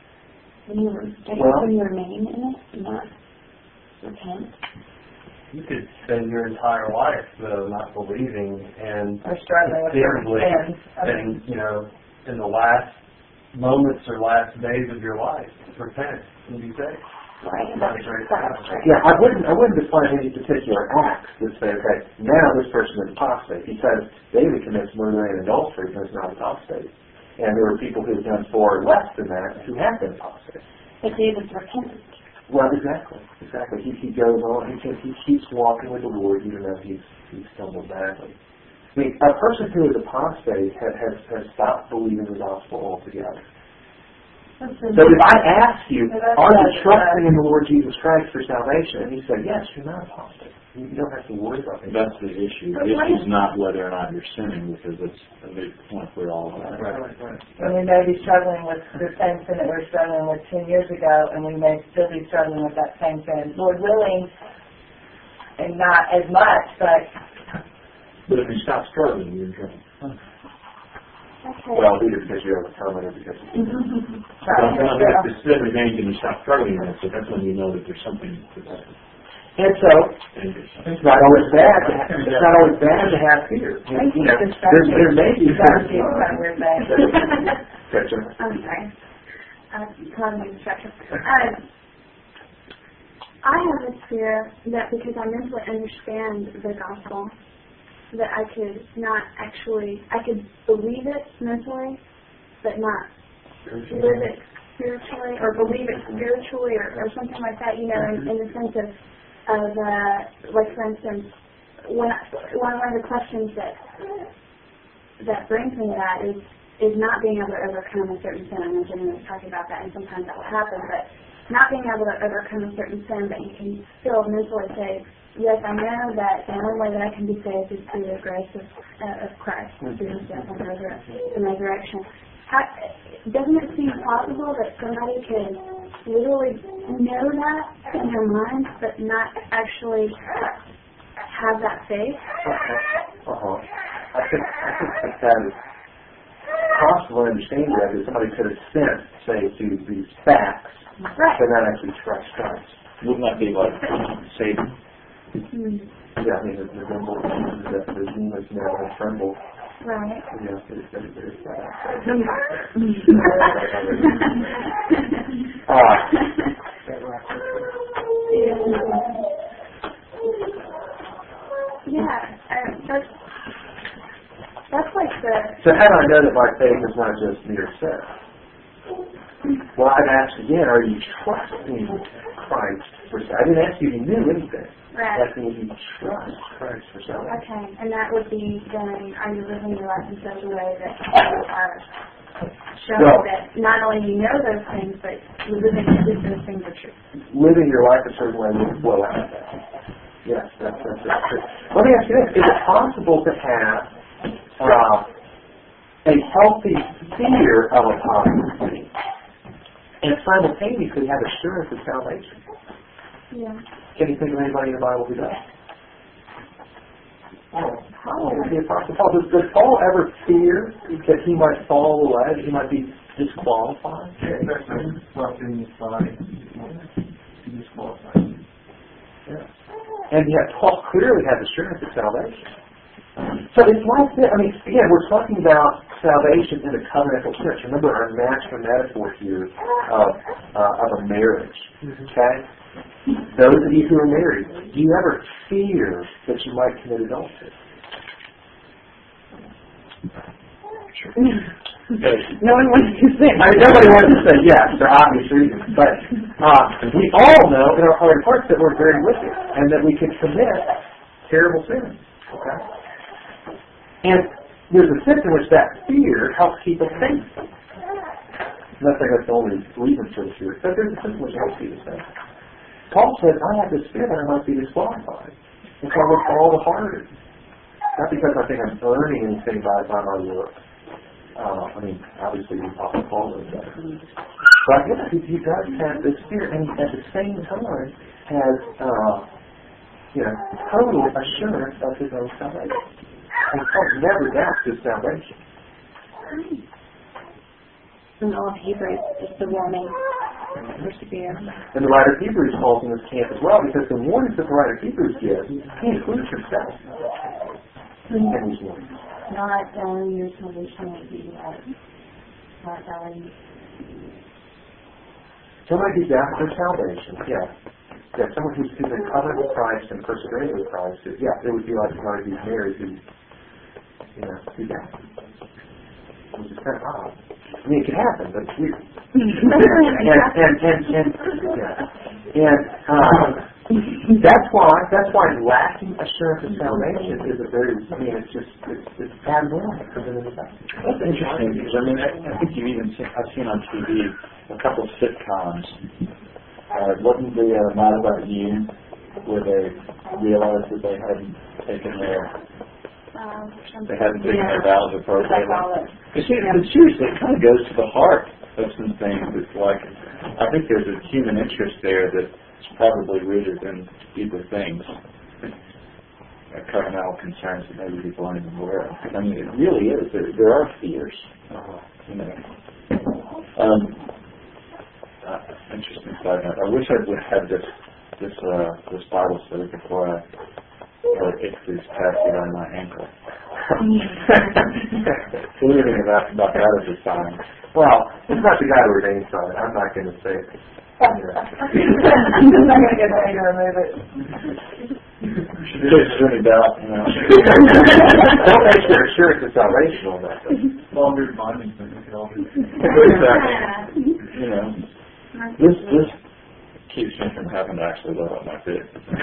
When you remain in it, not repent. You could spend your entire life not believing and Or struggling with certain sins. and in the last moments or last days of your life, repent and be saved. Right. That's right. Yeah, I wouldn't define any particular acts that say, okay, now this person is apostate. He says David commits murder and adultery, but it's not apostate. And there were people who have done far less than that who have been apostate. But David's repentant. Well, exactly. He goes on. He keeps walking with the Lord, even though he's stumbled badly. I mean, a person who is apostate has stopped believing the gospel altogether. So if I ask you, are you trusting in the Lord Jesus Christ for salvation? And you say, yes, you're not apostate. You don't have to worry about it. That's the issue. The issue is not whether or not you're sinning, because it's a big point we're all at. Right. And we may be struggling with the same sin that we were struggling with 10 years ago, and we may still be struggling with that same sin. Lord willing, and not as much, But if you stop struggling, you're in trouble. Okay. Well, either because you overcome it or because you If the sin remains and you stop struggling with it, so that's when you know that there's something to that. And so, it's not always bad to have fear. There may be I'm sorry. Calling me distraction. I have this fear that because I mentally understand the gospel, that I could not actually, I could believe it mentally, but not live it spiritually, or believe it spiritually, or something like that, in the sense of like for instance, one of the questions that brings me to that is not being able to overcome a certain sin. I know Jimmy was talking about that, and sometimes that will happen, but not being able to overcome a certain sin, but you can still mentally say, yes, I know that the only way that I can be saved is through the grace of Christ, through His death and resurrection. Doesn't it seem possible that somebody could literally know that in their mind, but not actually have that faith? I think that is possible to understand that if somebody could have sent, say, to these facts, right, but not actually trust Christ. Wouldn't that be like Satan? Yeah, I mean, the demons never tremble. Right. Yeah, there's that. That's like the... So how do I know that my faith is not just mere sense? Well, I'd ask again, are you trusting Christ for salvation? I didn't ask you if you knew anything. Right. I'm asking if you trust Christ for salvation. Okay, and that would be then, are you living your life in such a way that you are showing that not only you know those things, but you're living as if those things are true? Living your life a certain way will flow out of that. Yes, that's true. Let me ask you this. Is it possible to have a healthy fear of apostasy and simultaneously have assurance of salvation? Yeah. Can you think of anybody in the Bible who does? Paul, the Apostle Paul. Does Paul ever fear that he might fall away, that he might be disqualified? Left in his body. Disqualified. Yeah. And yet Paul clearly has assurance of salvation. So it's like this. I mean, again, we're talking about salvation in a covenantal sense. Remember our master metaphor here of a marriage. Okay? Those of you who are married, do you ever fear that you might commit adultery? No one wants to say. I mean, nobody wants to say yes for obvious reasons, but we all know in our heart of hearts that we're very wicked and that we can commit terrible sins. Okay? And there's a sense in which that fear helps keep us safe. I'm not saying that's the only reason for the fear, but there's a sense in which it helps keep us safe. Paul says, I have this fear that I might be disqualified. And so I work all the harder. Not because I think I'm earning anything by my work. I mean, obviously we talk about Paul knows that. But yes, he does have this fear, and at the same time has, total assurance of his own salvation. And Paul never doubts his salvation. In all of Hebrews, just the warning, persevere. And the writer of Hebrews falls in this camp as well, because the warnings that the writer of Hebrews gives, he includes himself in these warnings. Not doubting your salvation will be right. Not doubting. Somebody who's doubting their salvation, yeah. Yeah, someone who's in the covenant with Christ and persevering with Christ, yeah, it would be like somebody who's married who doubts. Which is kind of odd. I mean, it can happen, but it's weird. That's why lacking assurance of salvation is it's abnormal for them in the Bible. That's interesting because I think I've seen on TV a couple of sitcoms. Wasn't the Not About You, where they realized that they hadn't taken their vows appropriately? But seriously, it kind of goes to the heart of some things. It's like, I think there's a human interest there that's probably rooted in deeper things, covenantal concerns that maybe people aren't even aware of. I mean, it really is. There are fears. Interesting side note. I wish I would have this Bible study before I ate this tattoo on my ankle. Believing about that as a sign. Well, it's not the guy who ordains on it. I'm not going to say it. I'm not going to get ready to remove it. Just really doubt, Don't make your assurance of salvation on that. Longer bonding thing. We could all do Exactly. This keeps me from having to actually load up my pig.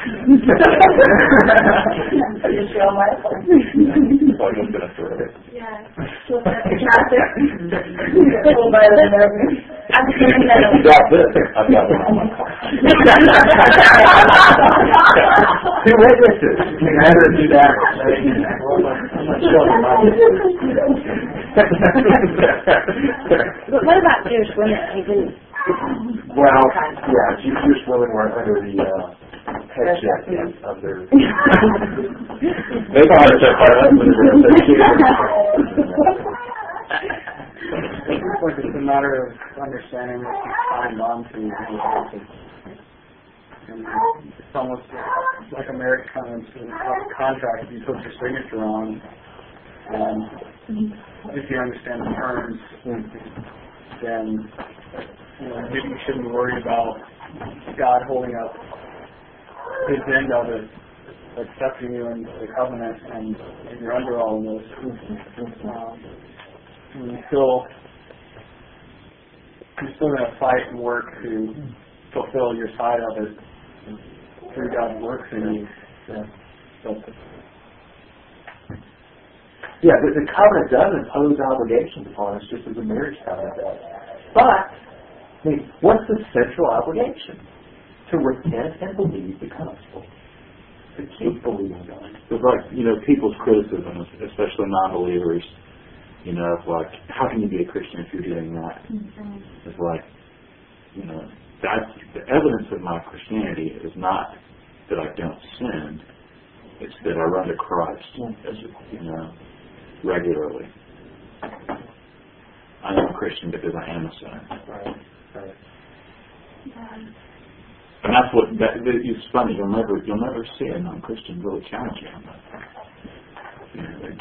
You feel my So I'm just going to throw it. Yeah. So that's attractive. little better than ever. You got this. I've got one on my car. Two witnesses. You can either do that or say, I'm not sure. But what about Jewish women? Well, yeah, Jewish women were under the headship of their... They thought it It's a matter of understanding what you signed on to. And it's almost like a marriage contract you put your signature on. And if you understand the terms, then maybe you shouldn't worry about God holding up his end of it, accepting you in the covenant, and you're under all of this. You're still going to fight and work to fulfill your side of it through God's works in you. Yeah, the covenant does impose obligations upon us, just as a marriage covenant does. But, I mean, what's the central obligation? To repent and believe the gospel. To keep believing God. It's like, people's criticism, especially non-believers, of like, how can you be a Christian if you're doing that? It's like, that's the evidence of my Christianity is not that I don't sin. It's that I run to Christ, as regularly. I am a Christian because I am a sinner. Right. And that's what it's funny. You'll never see a non-Christian really challenge you on that.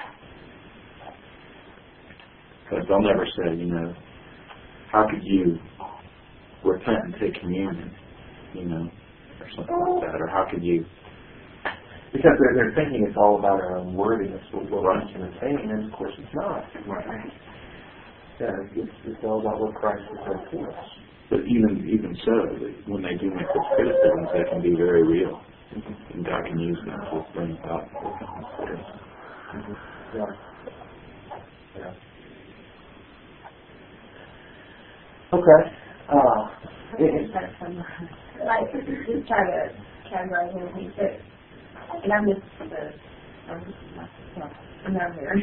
Because they'll never say, how could you repent and take communion, or something like that, or how could you? Because they're thinking it's all about our own worthiness, what we can attain, and of course it's not. Right. Yeah, it's all about what Christ has done for us. But even so, when they do make those criticisms, they can be very real, and God can use them to bring about repentance. Yeah. Yeah. Okay. Like, just try to categorize anything fit. And I'm not here.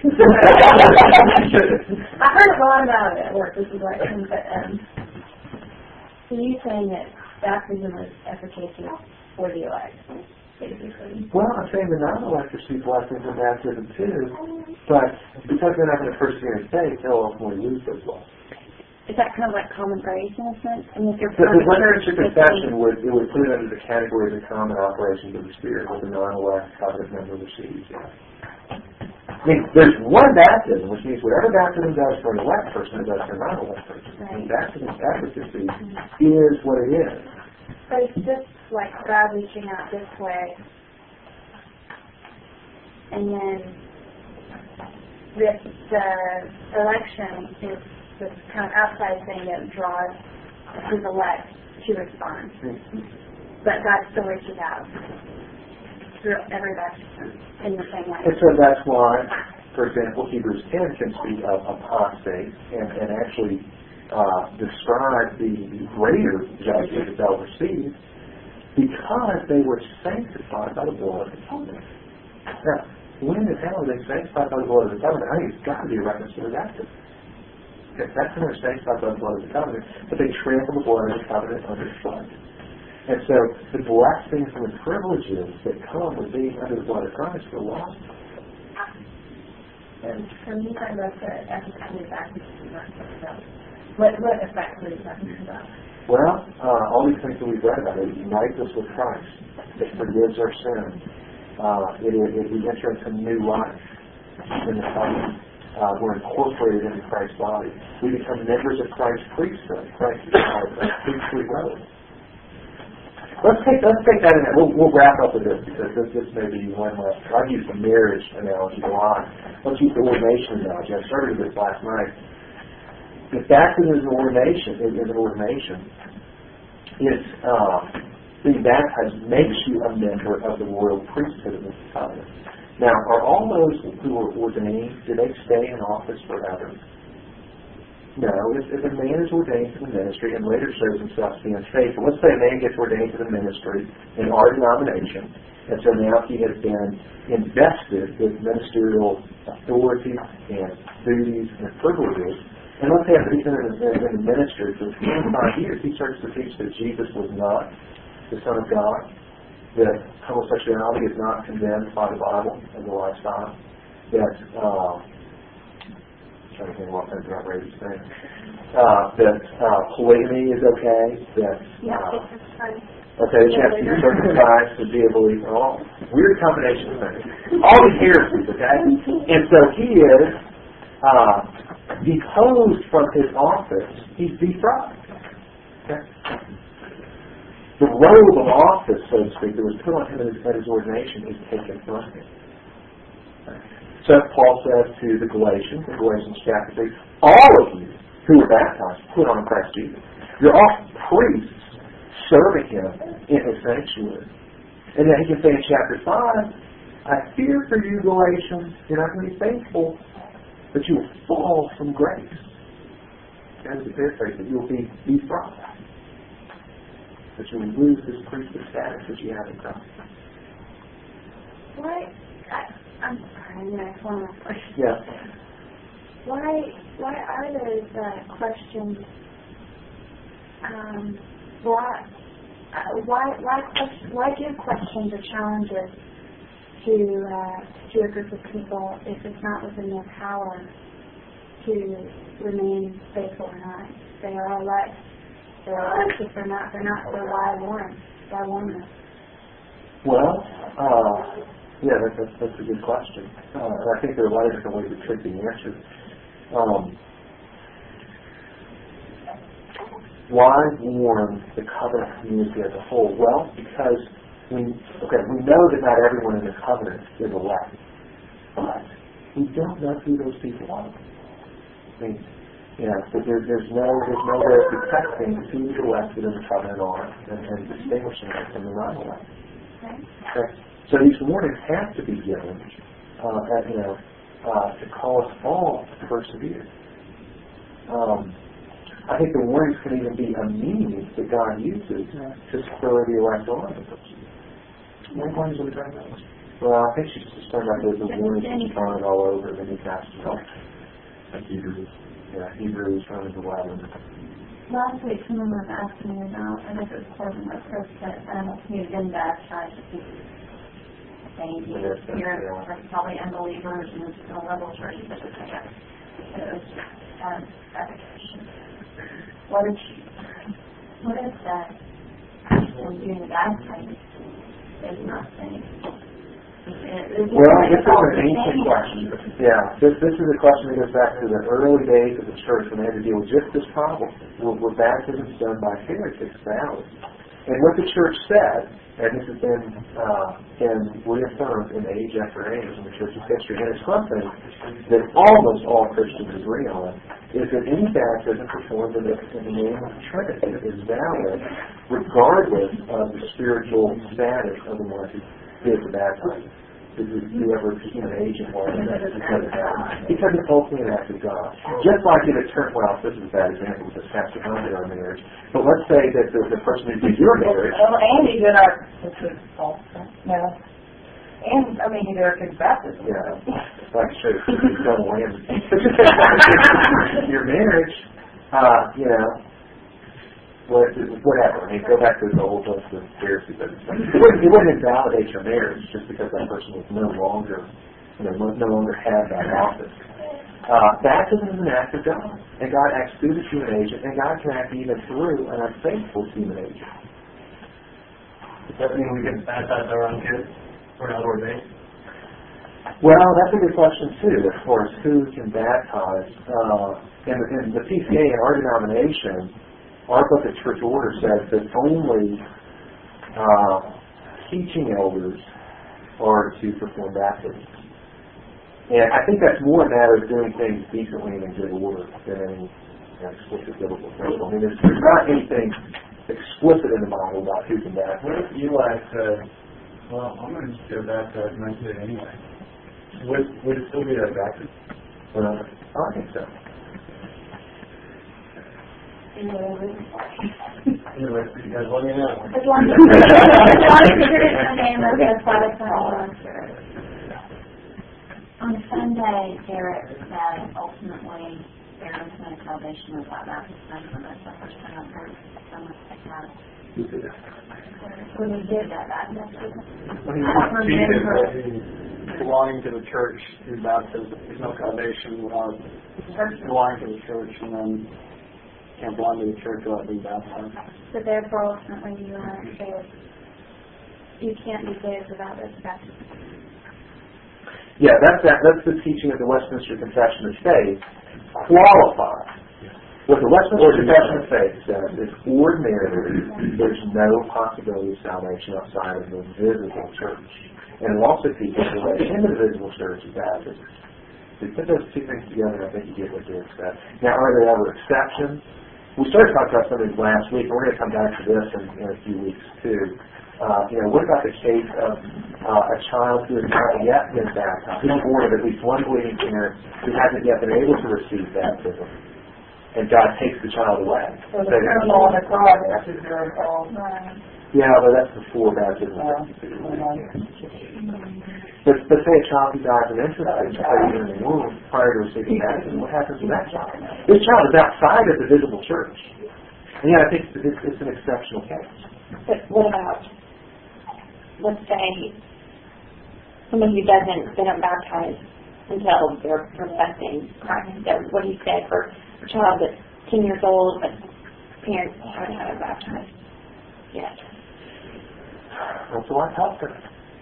I heard a lot about it at work. This is like, but so you saying that baptism is efficacious for the elect, basically? Well, I'm saying the non-elect receive blessings in baptism too, but because they're not going to persevere in faith, they'll ultimately lose those blessings. Is that kind of like common grace in a sense? I mean, if you're The literature confession would put it under the category of the common operations of the Spirit, where the non-elect covenant member receives. I mean, there's one baptism, which means whatever baptism does for an elect person, it does for a non-elect person. Right. Baptism efficacy is what it is. But it's just like God reaching out this way, and then the election is this kind of outside thing that draws his elect to respond. But God still reaches out through every baptism in the same way. And so that's why, for example, Hebrews 10 can speak of apostate and actually describe the greater judgment that they'll receive because they were sanctified by the blood of the covenant. Now, when the hell are they sanctified by the blood of the covenant? I think it's got to be a reference to the baptism. That's when they're sanctified by the blood of the covenant, but they trample the blood of the covenant underfoot. And so the blessings and the privileges that come with being under the blood of Christ are lost. And from you talking about the efficacy of baptism, what effect are you talking about? Well, all these things that we've read about, it unites us with Christ. It forgives our sins. We enter into new life in the covenant. We're incorporated into Christ's body. We become members of Christ's priesthood. Christ's priestly robe. Let's take that in. We'll wrap up with this because this may be one last. I've used the marriage analogy a lot. Let's use the ordination analogy. I started with this last night. If baptism is an ordination, it's being baptized makes you a member of the royal priesthood of the covenant. Now, are all those who are ordained, do they stay in office forever? No. If a man is ordained to the ministry and later shows himself to be unfaithful, let's say a man gets ordained to the ministry in our denomination, and so now he has been invested with ministerial authority and duties and privileges, and let's say after he's been in the ministry for 25 years, he starts to teach that Jesus was not the Son of God, that homosexuality is not condemned by the Bible as a lifestyle, that I'm trying to think of what kinds of outrageous things, that polygamy is okay, that that you have to be circumcised to be a believer. All weird combination of things. All these heresies, okay? And so he is deposed from his office. He's defrauded. Okay? The robe of office, so to speak, that was put on him at his ordination is taken from him. So Paul says to the Galatians, in Galatians chapter 3, all of you who were baptized put on Christ Jesus. You're all priests serving him in his sanctuary. And then he can say in chapter 5, I fear for you, Galatians, you're not going to be faithful, but you will fall from grace. That is a paraphrase, that you will be defrauded. That you will lose this priestly status that you have in Christ. Why? I'm sorry, I'm going to ask one more question. Yeah. Why are those questions why give questions or challenges to a group of people if it's not within their power to remain faithful or not? They are all elect. They're elect if they're not. So why warn? Why warn them? Well, yeah, that's a good question. And I think there are a lot of different ways to trick the answer. Why warn the covenant community as a whole? Well, because we know that not everyone in the covenant is elect, but we don't know who those people are. I mean, so there's no way of detecting who the elected in the covenant are and distinguishing them from the non-elect. Okay. So these warnings have to be given, to call us all to persevere. I think the warnings can even be a means that God uses to spur the elect on. What warnings are we talking about? Well, I think she's just talking about the warnings that found all over the New Testament. Like Hebrews. Yeah, Hebrews, Romans 11. Last week, someone was asking me about, I guess it was Corbin that first said, he had been baptized. You're probably unbelievers and it's a level church, but it was baptization. What is that? And doing the baptizing is not saying. Well, this is an ancient question. Yeah, this is a question that goes back to the early days of the church when they had to deal with just this problem. Were baptisms done by heretics valid? And what the church said, and this has been reaffirmed in age after age in the church's history, and it's something that almost all Christians agree on, is that any baptism performed in the name of the Trinity is valid regardless of the spiritual status of the one who did the baptism. Whoever human agent was, because it's ultimately an act of God. Just like if it turned, well, this is a bad example because Pastor Hunt did our marriage, but let's say that the person who did your marriage. Well, Andy did our, and he did our kid's baptism. Yeah, that's true. He's done land. Your marriage, whatever. I mean, go back to the whole list of conspiracy, but it wouldn't invalidate your marriage just because that person was no longer had that office. Baptism is an act of God, and God acts through the human agent, and God can act even through an unfaithful human agent. Does that mean we can baptize our own kids? We're not ordained? Well, that's a good question too, as far as who can baptize. In the PCA in our denomination, our book of church order says that only teaching elders are to perform baptism. And I think that's more a matter of doing things decently and in good order than any explicit biblical principle. I mean, there's not anything explicit in the Bible about who can baptize. What if Eli said, well, I'm going to just go baptize my kid anyway? Would it still be a baptism? I think so. Anyway, you guys let me know. As long as you did it in the name of the Father, Son, and Holy Spirit. On Sunday, Derek said ultimately there is no salvation without baptism. That's the first time I've heard someone say that. When he did that baptism. Belonging to the church through baptism. There's no salvation without belonging to the church, and then can't belong to the church without being baptized. So therefore, ultimately, you are saved. You can't be saved without this baptism. Yeah, that's the teaching of the Westminster Confession of Faith. Qualified. What the Westminster Confession of Faith says is ordinarily there's no possibility of salvation outside of the visible church. And it also teaches the way into the visible church is baptism. So you put those two things together, I think you get what you expect. Now, are there ever exceptions? We started talking about some of these last week, and we're going to come back to this in a few weeks too. What about the case of a child who has not yet been baptized, who's born of at least one believing parent who hasn't yet been able to receive baptism, and God takes the child away? So the criminal on the cross, that's his miracle. Yeah, but that's before baptism. But say a child who dies of infancy, in the womb prior to receiving baptism, what happens to that child? This child is outside of the visible church. And yeah, I think it's an exceptional case. But what about, let's say, someone who they don't baptize until they're professing Christ? So what do you say for a child that's 10 years old, but parents haven't had it baptized yet? That's a lot tougher.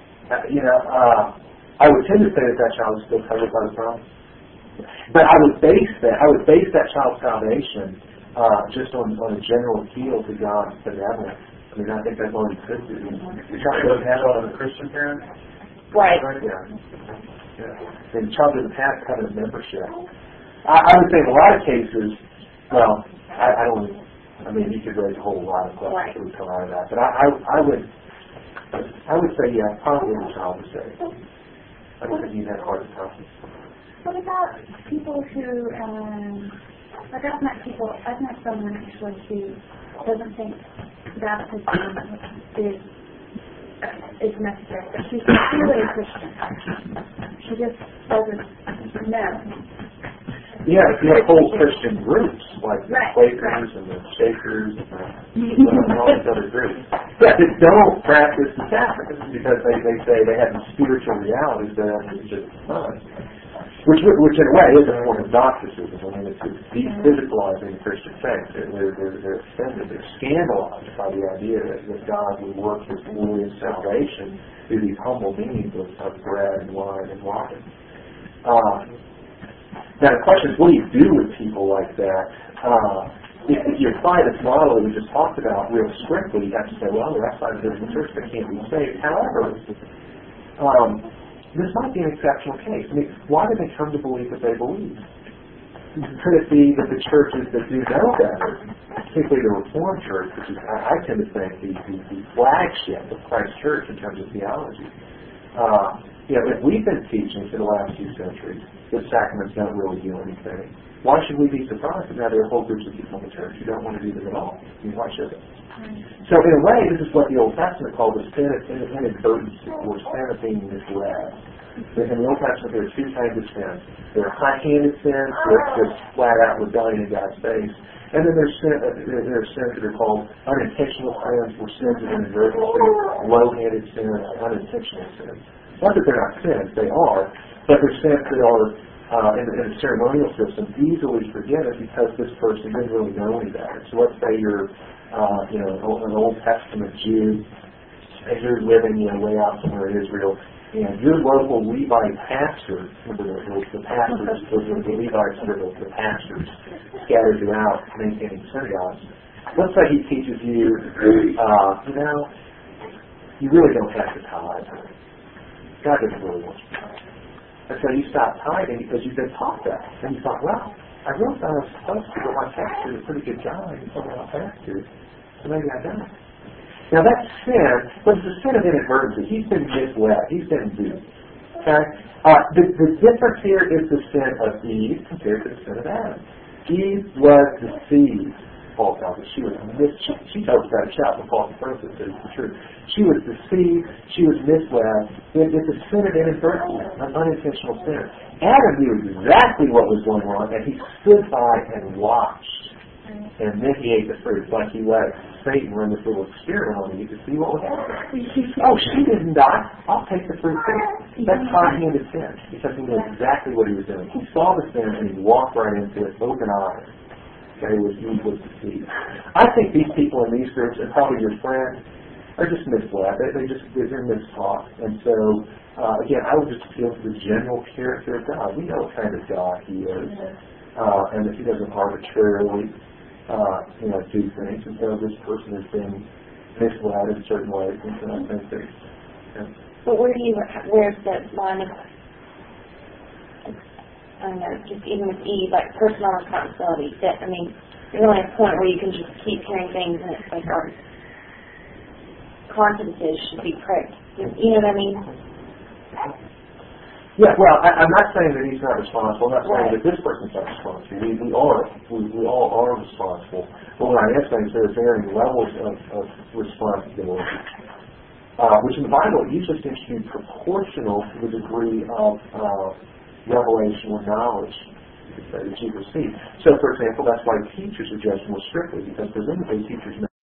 I would tend to say that child is still covered by the promise. But I would base that child's salvation just on a general appeal to God's benevolence. I mean, I think that's all you could do. The child doesn't have it on a Christian parent? Right. Yeah. And the child doesn't have covenant membership. I would say in a lot of cases, well, I mean, you could raise a whole lot of questions that would come out of that. But I would say, yeah, probably the child is saved. I don't think you'd have heart attacks. What about people who, I've met someone actually who doesn't think baptism is necessary, but she's clearly a Christian. She just doesn't know. Yeah, you have whole Christian groups, like the Quakers and the Shakers and all these other groups. Yeah, that don't practice the sacraments because they say they have the spiritual realities that it's just fun. Which in a way is a form of Gnosticism. I mean, it's dephysicalizing the Christian faith. They're offended, they're scandalized by the idea that God would work His glorious salvation through these humble means of bread and wine and water. Now the question is, what do you do with people like that? If you apply this model that we just talked about real strictly, you have to say, well, they're outside of the church, they can't be saved. However, this might be an exceptional case. I mean, why do they come to believe that they believe? Could it be that the churches that do know better, particularly the Reformed Church, which is, I tend to think, the flagship of Christ's Church in terms of theology, if we've been teaching for the last few centuries that sacraments don't really do anything, why should we be surprised that now there are whole groups of people in the church who don't want to do them at all? I mean, why should they? So in a way, this is what the Old Testament called the sin of inadvertency, or sin of being misled. In the Old Testament, there are two kinds of sins. There are high-handed sins, just flat out rebellion in God's face. And then there are sins that are called unintentional sins, or sins of inadvertency, low-handed sins, unintentional sins. Not that they're not sins, they are, but they're sins that are in the ceremonial system easily forgiven because this person didn't really know any better. So let's say you're an Old Testament Jew, and you're living way out somewhere in Israel, and your local Levite pastor, the pastors, the Levites are the pastors, scattered throughout maintaining synagogues. Let's say he teaches you, you really don't have to tithe. God doesn't really want you to tithe. And so you stop tithing because you've been taught that. And you thought, well, I really thought I was supposed to, but my pastor did a pretty good job. He told me about pastors, so maybe I don't. Now that sin, but it's a sin of inadvertency. He's been misled. He's been duped. Okay? The difference here is the sin of Eve compared to the sin of Adam. Eve was deceived. Paul tells us she was she told us about a child, and Paul confirms it as the truth. She was deceived. She was misled. It's a sin of inadvertency, an unintentional sin. Adam knew exactly what was going on, and he stood by and watched. And then he ate the fruit. It's like he let Satan run this little experiment on you to see what would happen. Oh, she didn't die. I'll take the fruit too. That's high-handed sin, because he knew exactly what he was doing. He saw the sin and he walked right into it, open eyes. Okay, he was deceived. I think these people in these groups, and probably your friends, are just misled. They're mistaught. And so, again, I would just appeal to the general character of God. We know what kind of God He is, and that He doesn't arbitrarily do things. And so this person has been misled in certain ways, and so I think that. But where's the line of, I don't know, just even with Eve, like personal responsibility? That, I mean, there's only a point where you can just keep hearing things and it's like our consciences should be pricked. You know what I mean? Yeah, well, I'm not saying that he's not responsible. I'm not saying that this person's not responsible. We all are responsible. But what I am saying is there are varying levels of responsibility, which in the Bible usually seems to be proportional to the degree of revelation or knowledge that Jesus sees. So, for example, that's why teachers are judged more strictly, because presumably teachers